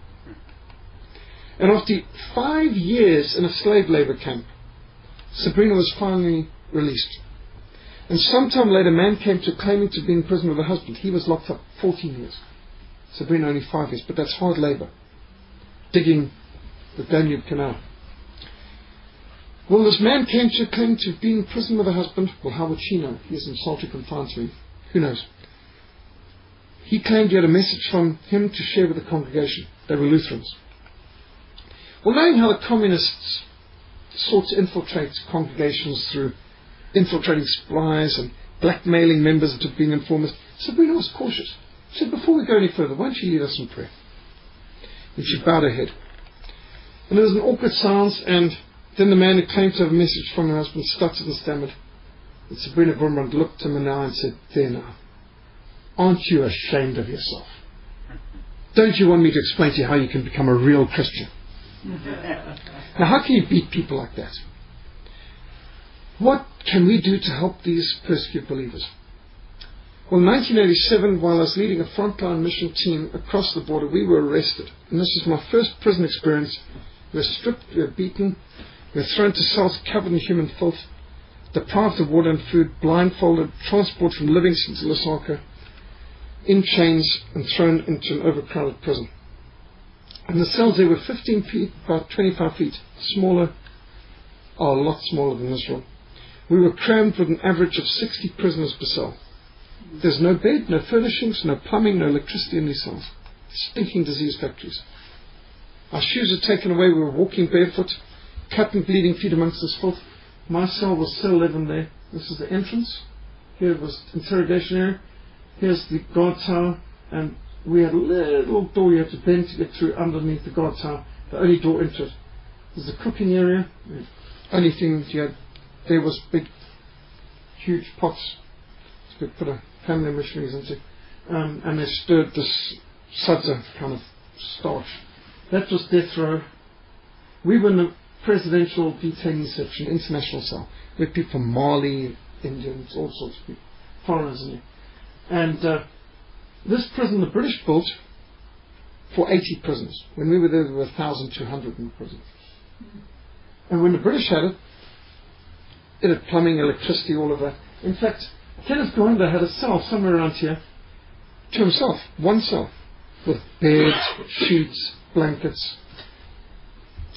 And after 5 years in a slave labor camp, Sabrina was finally released. And sometime later, a man came to claiming to be in prison with her husband. He was locked up 14 years. Sabrina only 5 years, but that's hard labor. Digging the Danube Canal. Well, this man came to claim to be in prison with her husband. Well, how would she know? He is in solitary confinement. Who knows? He claimed he had a message from him to share with the congregation. They were Lutherans. Well, knowing how the communists sought to infiltrate congregations through infiltrating spies and blackmailing members into being informers, Sabrina was cautious. She said, before we go any further, why don't you lead us in prayer? And she bowed her head. And there was an awkward silence, and then the man who claimed to have a message from her husband stuttered and stammered. And Sabrina Wurmbrand looked him in the eye and said, there now, aren't you ashamed of yourself? Don't you want me to explain to you how you can become a real Christian? Now, how can you beat people like that? What can we do to help these persecuted believers? Well, in 1987, while I was leading a frontline mission team across the border, we were arrested. And this was my first prison experience. We were stripped, we were beaten, we were thrown to cells covered in human filth, deprived of water and food, blindfolded, transported from Livingston to Lusaka, in chains, and thrown into an overcrowded prison. And the cells there were 15 feet, about 25 feet, smaller, a lot smaller than this room. We were crammed with an average of 60 prisoners per cell. There's no bed, no furnishings, no plumbing, no electricity in these cells. Stinking disease factories. Our shoes were taken away. We were walking barefoot, cut and bleeding feet amongst this filth. My cell was cell 11 there. This is the entrance. Here was the interrogation area. Here's the guard tower. And we had a little door you had to bend to get through underneath the guard tower. The only door into it. There's the cooking area. The only thing that you had there was big, huge pots to put a family of missionaries into. And they stirred this sadza kind of starch. That was death row. We were in the presidential detainee section, international cell. We had people from Mali, Indians, all sorts of people, foreigners in there. And this prison the British built for 80 prisoners. When we were there were 1,200 in the prison. And when the British had it had plumbing, electricity, all of that. In fact, Kenneth Kaunda had a cell somewhere around here to himself, one cell, with bed, sheets, blankets.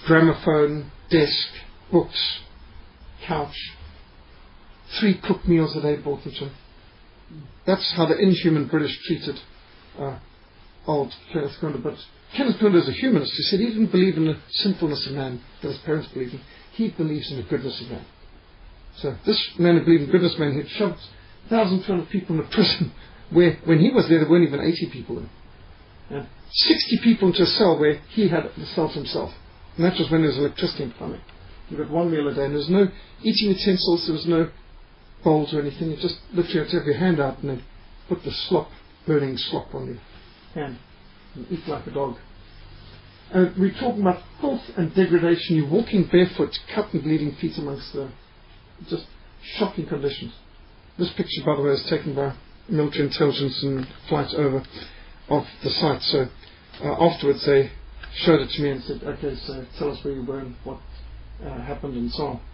gramophone, desk, books, couch, 3 cooked meals a day brought them to him. That's how the inhuman British treated old Kenneth Kaunda. But Kenneth Kaunda is a humanist. He said he didn't believe in the sinfulness of man that his parents believed in. He believes in the goodness of man. So this man who believed in goodness of man, he had shoved 1,200 people in a prison where, when he was there weren't even 80 people in. And 60 people into a cell where he had the cell to himself. And that was when there was electricity and plumbing. You got 1 meal a day, and there was no eating utensils, there was no bowls or anything. You just literally had to have your hand out and then put the burning slop on your hand and eat like a dog. And we're talking about filth and degradation. You're walking barefoot, cut and bleeding feet amongst the just shocking conditions. This picture, by the way, is taken by military intelligence and flights over of the site. So afterwards they showed it to me and said, okay, so tell us where you were and what happened and so on.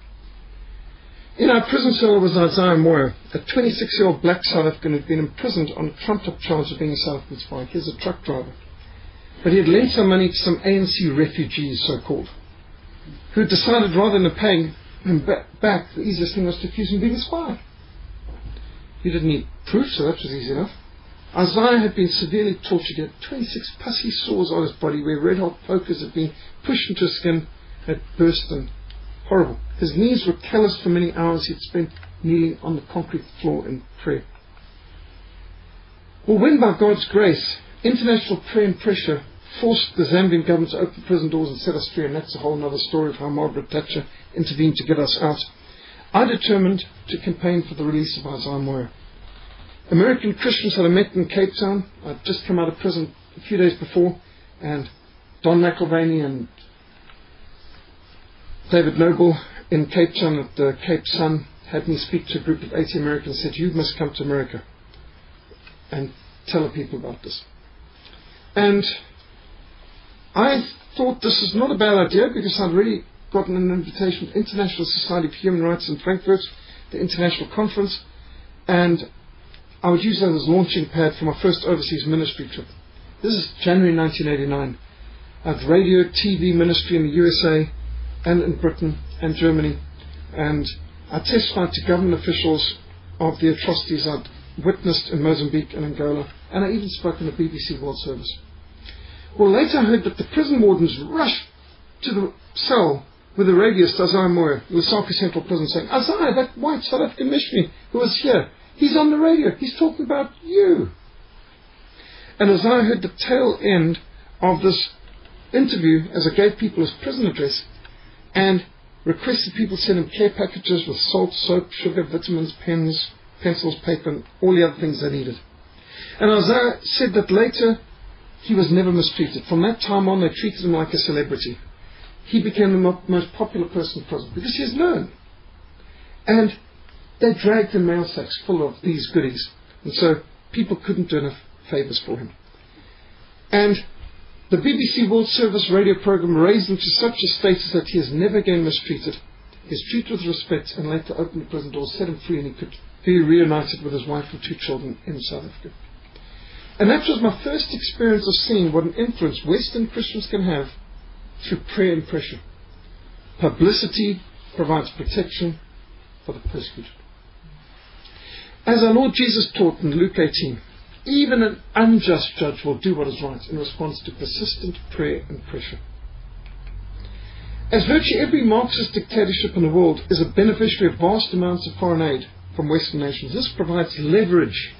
In our prison cell was Isaiah Moyo, a 26-year-old black South African who had been imprisoned on a trumped-up charge of being a South African spy. He's a truck driver. But he had lent some money to some ANC refugees, so-called, who had decided rather than paying him back, the easiest thing was to accuse him of being a spy. He didn't need proof, so that was easy enough. Isaiah had been severely tortured. He had 26 pussy sores on his body where red-hot pokers had been pushed into his skin, had burst and horrible. His knees were calloused for many hours. He had spent kneeling on the concrete floor in prayer. Well, when by God's grace, international prayer and pressure forced the Zambian government to open prison doors and set us free, and that's a whole other story of how Margaret Thatcher intervened to get us out, I determined to campaign for the release of Isaiah Moyo. American Christians that I met in Cape Town, I'd just come out of prison a few days before, and Don McIlvaney and David Noble in Cape Town at the Cape Sun had me speak to a group of 80 Americans and said, you must come to America and tell the people about this. And I thought this is not a bad idea because I'd already gotten an invitation to International Society for Human Rights in Frankfurt, the international conference, and I would use that as a launching pad for my first overseas ministry trip. This is January 1989. I had radio, TV ministry in the USA and in Britain and Germany, and I testified to government officials of the atrocities I'd witnessed in Mozambique and Angola, and I even spoke in the BBC World Service. Well, later I heard that the prison wardens rushed to the cell with the radioist Isaiah Moyo, Lusaka Central Prison, saying, Isaiah, that white South African missionary who was here, he's on the radio, he's talking about you. And Isaiah heard the tail end of this interview as I gave people his prison address and requested people send him care packages with salt, soap, sugar, vitamins, pens, pencils, paper, and all the other things they needed. And Isaiah said that later he was never mistreated. From that time on, they treated him like a celebrity. He became the most popular person in prison because he has learned. And they dragged the mail sacks full of these goodies. And so people couldn't do enough favours for him. And the BBC World Service radio programme raised him to such a status that he is never again mistreated. He is treated with respect and later opened the prison doors, set him free, and he could be reunited with his wife and 2 children in South Africa. And that was my first experience of seeing what an influence Western Christians can have through prayer and pressure. Publicity provides protection for the persecuted. As our Lord Jesus taught in Luke 18, even an unjust judge will do what is right in response to persistent prayer and pressure. As virtually every Marxist dictatorship in the world is a beneficiary of vast amounts of foreign aid from Western nations, this provides leverage.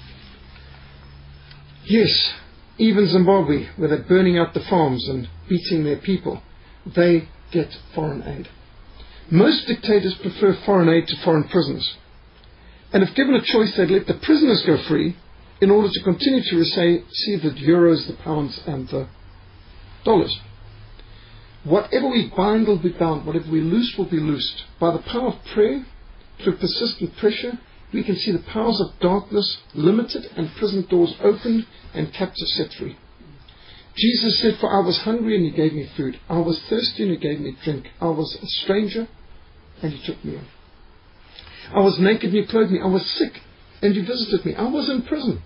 Yes, even Zimbabwe, where they're burning out the farms and beating their people, they get foreign aid. Most dictators prefer foreign aid to foreign prisoners. And if given a choice, they'd let the prisoners go free in order to continue to receive the euros, the pounds, and the dollars. Whatever we bind will be bound. Whatever we loose will be loosed. By the power of prayer, through persistent pressure, we can see the powers of darkness limited and prison doors opened and captives set free. Jesus said, for I was hungry and you gave me food. I was thirsty and you gave me drink. I was a stranger and you took me in. I was naked and you clothed me. I was sick and you visited me. I was in prison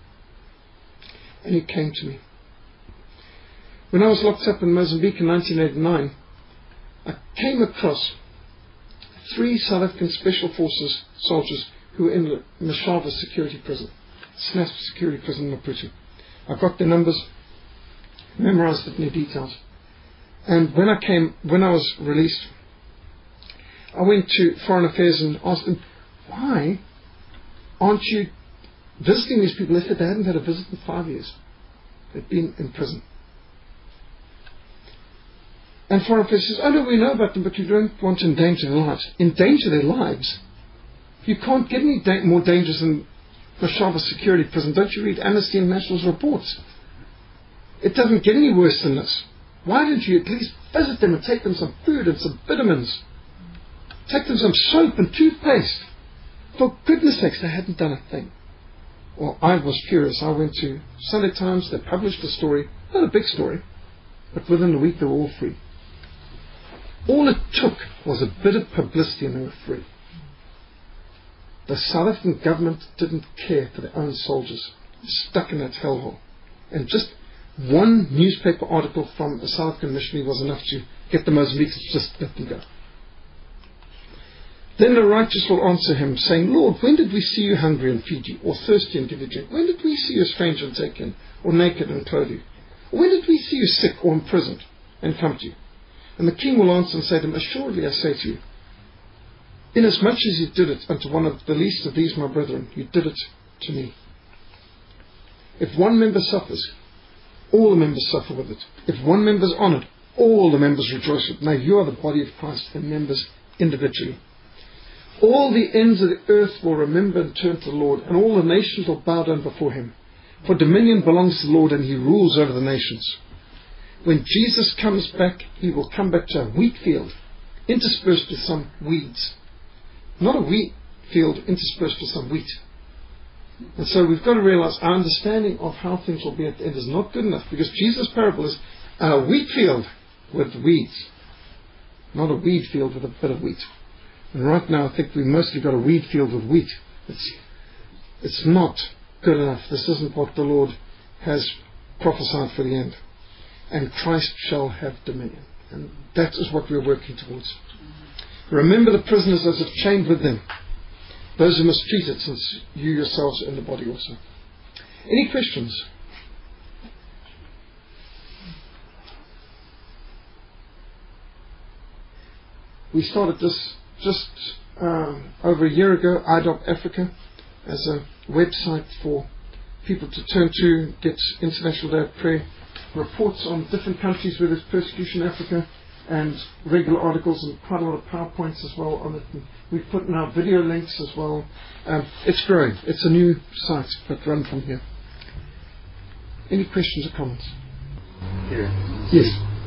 and you came to me. When I was locked up in Mozambique in 1989, I came across 3 South African Special Forces soldiers who were in Mashava security prison, SNASP security prison in Maputo. I got their numbers, memorized it in their details. And when I was released, I went to Foreign Affairs and asked them, why aren't you visiting these people? They said they hadn't had a visit in 5 years. They'd been in prison. And Foreign Affairs says, oh no, we know about them, but you don't want to endanger their lives. Endanger their lives? You can't get any more dangerous than Mashava security prison. Don't you read Amnesty International's reports? It doesn't get any worse than this. Why don't you at least visit them and take them some food and some vitamins? Take them some soap and toothpaste. For goodness sakes, they hadn't done a thing. Well, I was furious. I went to Sunday Times. They published a story, not a big story, but within a week they were all free. All it took was a bit of publicity and they were free. The South African government didn't care for their own soldiers, stuck in that hellhole. And just one newspaper article from a South African missionary was enough to get the Mozambiques to just let them go. Then the righteous will answer him, saying, Lord, when did we see you hungry and feed you, or thirsty and give you drink? When did we see you a stranger and take you in, or naked and clothe you? Or when did we see you sick or imprisoned and come to you? And the king will answer and say to them, assuredly I say to you, inasmuch as you did it unto one of the least of these my brethren, you did it to me. If one member suffers, all the members suffer with it. If one member is honoured, all the members rejoice with it. Now you are the body of Christ and members individually. All the ends of the earth will remember and turn to the Lord, and all the nations will bow down before him. For dominion belongs to the Lord, and he rules over the nations. When Jesus comes back, he will come back to a wheat field, interspersed with some weeds. Not a wheat field interspersed with some wheat. And so we've got to realize our understanding of how things will be at the end is not good enough, because Jesus' parable is a wheat field with weeds, not a weed field with a bit of wheat. And right now I think we've mostly got a weed field with wheat. It's not good enough. This isn't what the Lord has prophesied for the end. And Christ shall have dominion. And that is what we're working towards. Remember the prisoners as if chained with them, those who mistreated, since you yourselves are in the body also. Any questions? We started this just over a year ago, IDOP Africa, as a website for people to turn to, get International Day of Prayer reports on different countries where there's persecution in Africa, and regular articles and quite a lot of PowerPoints as well on it. And we've put in our video links as well. It's growing. It's a new site, but run from here. Any questions or comments? Yes.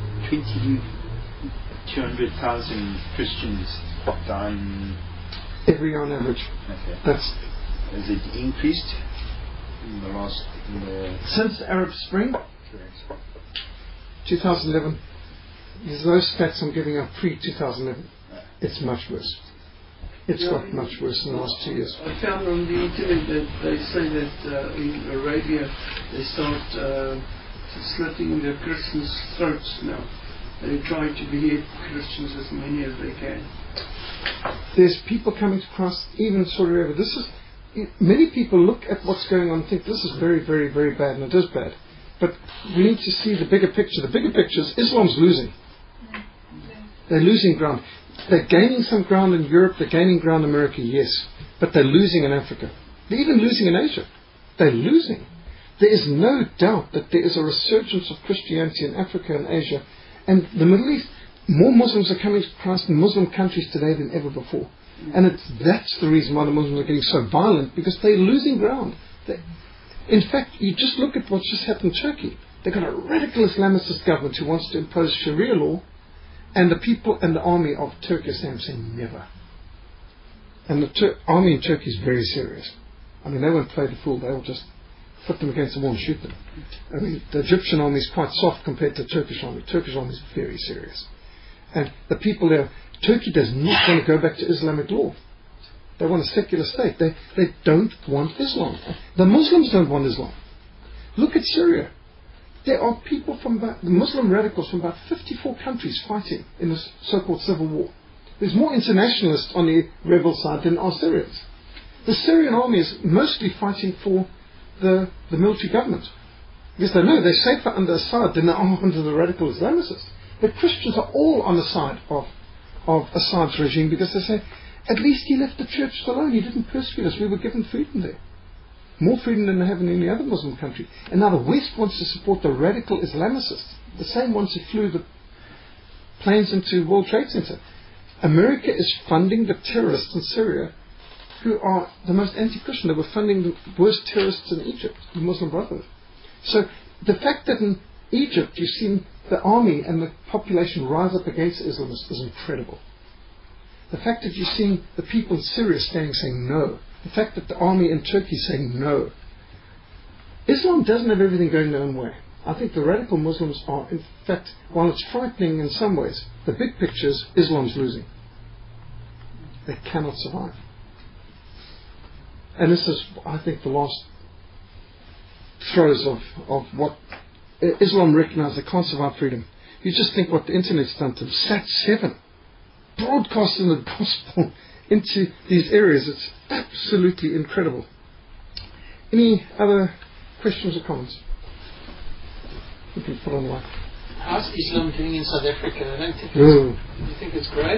200,000 Christians dying every year on average. Okay. Has it increased in the last since the Arab Spring? Correct. 2011. Those stats I'm giving are pre-2011. It's much worse. It's got much worse in the last 2 years. I found on the internet that they say that in Arabia they start slitting the Christians' throats now. They're trying to behead Christians as many as they can. There's people coming to Christ, even in Saudi Arabia. Many people look at what's going on and think this is very, very, very bad, and it is bad. But we need to see the bigger picture. The bigger picture is Islam's losing. They're losing ground. They're gaining some ground in Europe, they're gaining ground in America, yes. But they're losing in Africa. They're even losing in Asia. They're losing. There is no doubt that there is a resurgence of Christianity in Africa and Asia. And the Middle East, more Muslims are coming to Christ in Muslim countries today than ever before. And that's the reason why the Muslims are getting so violent, because they're losing ground. In fact, you just look at what's just happened in Turkey. They've got a radical Islamist government who wants to impose Sharia law, and the people and the army of Turkey are saying never. And the army in Turkey is very serious. I mean, they won't play the fool. They will just put them against the wall and shoot them. I mean, the Egyptian army is quite soft compared to the Turkish army. Turkish army is very serious. And the people there, Turkey does not want to go back to Islamic law. They want a secular state. They don't want Islam. The Muslims don't want Islam. Look at Syria. there are people from the Muslim radicals from about 54 countries fighting in this so-called civil war. There's more internationalists on the rebel side than are Syrians. The Syrian army is mostly fighting for the military government, because they know they're safer under Assad than they are under the radical Islamicists. The Christians are all on the side of Assad's regime, because they say, at least he left the church alone, he didn't persecute us, we were given freedom there. More freedom than they have in any other Muslim country. And now the West wants to support the radical Islamicists, the same ones who flew the planes into World Trade Center. America is funding the terrorists in Syria who are the most anti-Christian. They were funding the worst terrorists in Egypt, the Muslim Brotherhood. So the fact that in Egypt you've seen the army and the population rise up against Islamists is incredible. The fact that you've seen the people in Syria standing saying no. The fact that the army in Turkey is saying no. Islam doesn't have everything going their own way. I think the radical Muslims are, in fact, while it's frightening in some ways, the big picture is Islam's losing. They cannot survive. And this is, I think, the last throes of what Islam recognizes. They can't survive freedom. You just think what the internet's done to them. Sat7, broadcasting the gospel into these areas. It's absolutely incredible. Any other questions or comments? You can put on the mic. How's Islam doing in South Africa? I don't think you think it's great?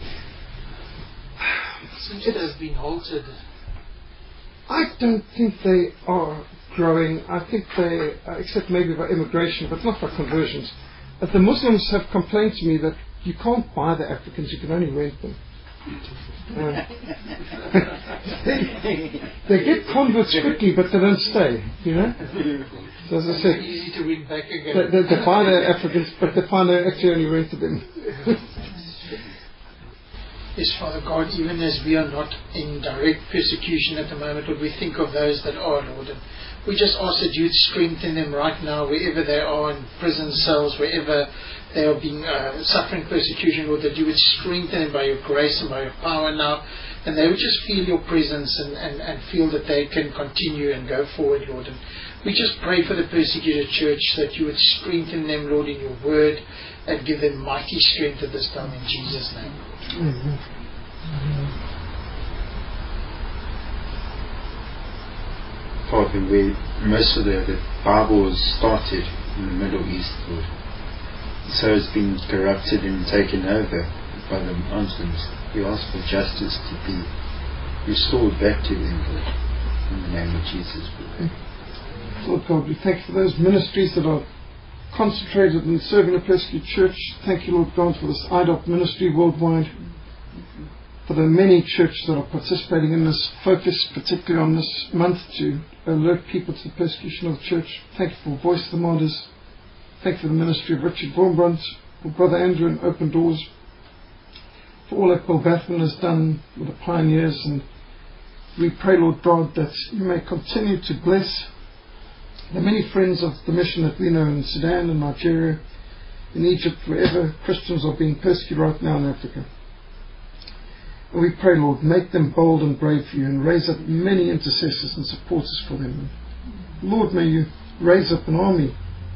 It seems to have been halted. I don't think they are growing. I think they, except maybe by immigration, but not by conversions. But the Muslims have complained to me that you can't buy the Africans, you can only rent them. They get converts quickly, but they don't stay, you know. So as I said, easy to win back again. They buy the Africans, but they find they actually only rented them. Yes, Father God, even as we are not in direct persecution at the moment, Lord, we think of those that are, Lord, and we just ask that you'd strengthen them right now, wherever they are, in prison cells, wherever they are being suffering persecution, Lord, that you would strengthen them by your grace and by your power now, and they would just feel your presence and feel that they can continue and go forward, Lord. And we just pray for the persecuted church, that you would strengthen them, Lord, in your word, and give them mighty strength at this time, in Jesus' name. Father, where most of the Bible was started in the Middle East, Lord, so it's been corrupted and taken over by the Muslims. We ask for justice to be restored back to them, Lord, in the name of Jesus. Lord God, we thank you for those ministries that are concentrated in serving the persecuted church. Thank you, Lord God, for this IDOC ministry worldwide, for the many churches that are participating in this focus, particularly on this month, to alert people to the persecution of the church. Thank you for Voice of the Martyrs. Thank you for the ministry of Richard Wormbrandt, for Brother Andrew and Open Doors, for all that Bill Bathman has done with the pioneers. And we pray, Lord God, that you may continue to bless the many friends of the mission that we know in Sudan and Nigeria, in Egypt, wherever Christians are being persecuted right now in Africa. And we pray, Lord, make them bold and brave for you, and raise up many intercessors and supporters for them. Lord, may you raise up an army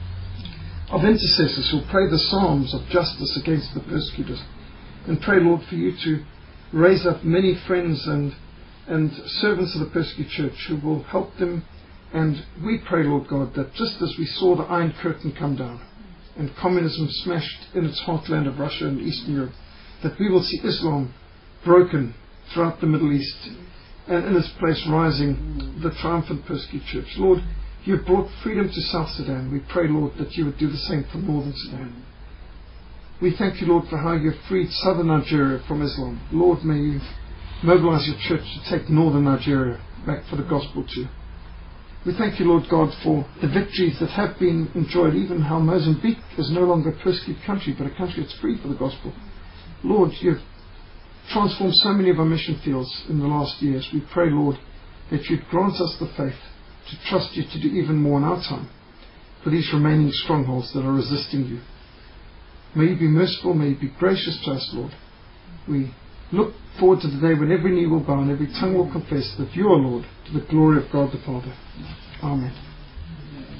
of intercessors who will pray the psalms of justice against the persecutors. And pray, Lord, for you to raise up many friends and servants of the persecuted church who will help them. And we pray, Lord God, that just as we saw the Iron Curtain come down and communism smashed in its heartland of Russia and Eastern Europe, that we will see Islam broken throughout the Middle East, and in its place rising the triumphant persecuted church. Lord, you have brought freedom to South Sudan. We pray, Lord, that you would do the same for Northern Sudan. We thank you, Lord, for how you have freed southern Nigeria from Islam. Lord, may you mobilize your church to take northern Nigeria back for the gospel too. We thank you, Lord God, for the victories that have been enjoyed, even how Mozambique is no longer a persecuted country, but a country that's free for the gospel. Lord, you have transformed so many of our mission fields in the last years. We pray, Lord, that you'd grant us the faith to trust you to do even more in our time for these remaining strongholds that are resisting you. May you be merciful, may you be gracious to us, Lord. We look forward to the day when every knee will bow and every tongue will confess that you are Lord, to the glory of God the Father. Amen.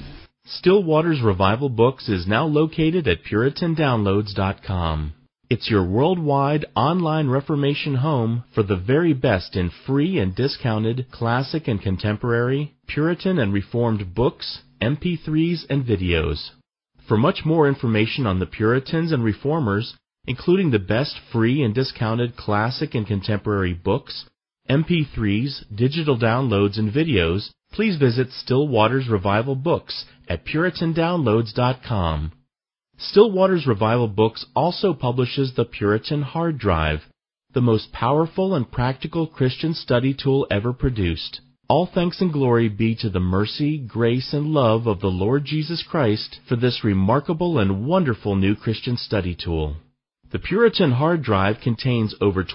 Still Waters Revival Books is now located at PuritanDownloads.com. It's your worldwide online Reformation home for the very best in free and discounted classic and contemporary, Puritan and Reformed books, MP3s, and videos. For much more information on the Puritans and Reformers, including the best free and discounted classic and contemporary books, MP3s, digital downloads, and videos, please visit Still Waters Revival Books at PuritanDownloads.com. Still Waters Revival Books also publishes the Puritan Hard Drive, the most powerful and practical Christian study tool ever produced. All thanks and glory be to the mercy, grace, and love of the Lord Jesus Christ for this remarkable and wonderful new Christian study tool. The Puritan Hard Drive contains over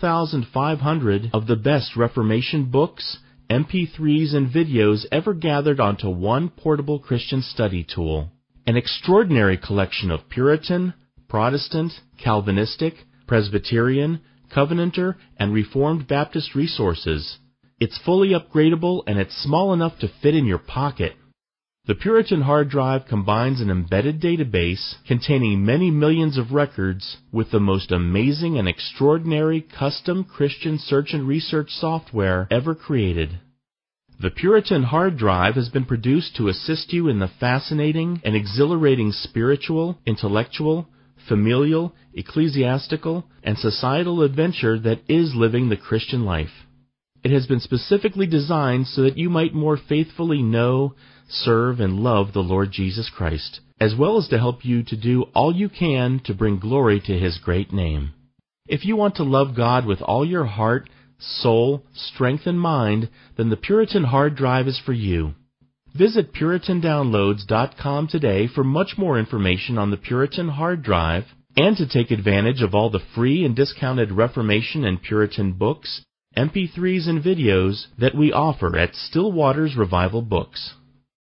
12,500 of the best Reformation books, MP3s, and videos ever gathered onto one portable Christian study tool. An extraordinary collection of Puritan, Protestant, Calvinistic, Presbyterian, Covenanter, and Reformed Baptist resources. It's fully upgradable and it's small enough to fit in your pocket. The Puritan Hard Drive combines an embedded database containing many millions of records with the most amazing and extraordinary custom Christian search and research software ever created. The Puritan Hard Drive has been produced to assist you in the fascinating and exhilarating spiritual, intellectual, familial, ecclesiastical, and societal adventure that is living the Christian life. It has been specifically designed so that you might more faithfully know, serve, and love the Lord Jesus Christ, as well as to help you to do all you can to bring glory to His great name. If you want to love God with all your heart, soul, strength, and mind, then the Puritan Hard Drive is for you. Visit PuritanDownloads.com today for much more information on the Puritan Hard Drive and to take advantage of all the free and discounted Reformation and Puritan books, MP3s, and videos that we offer at Still Waters Revival Books.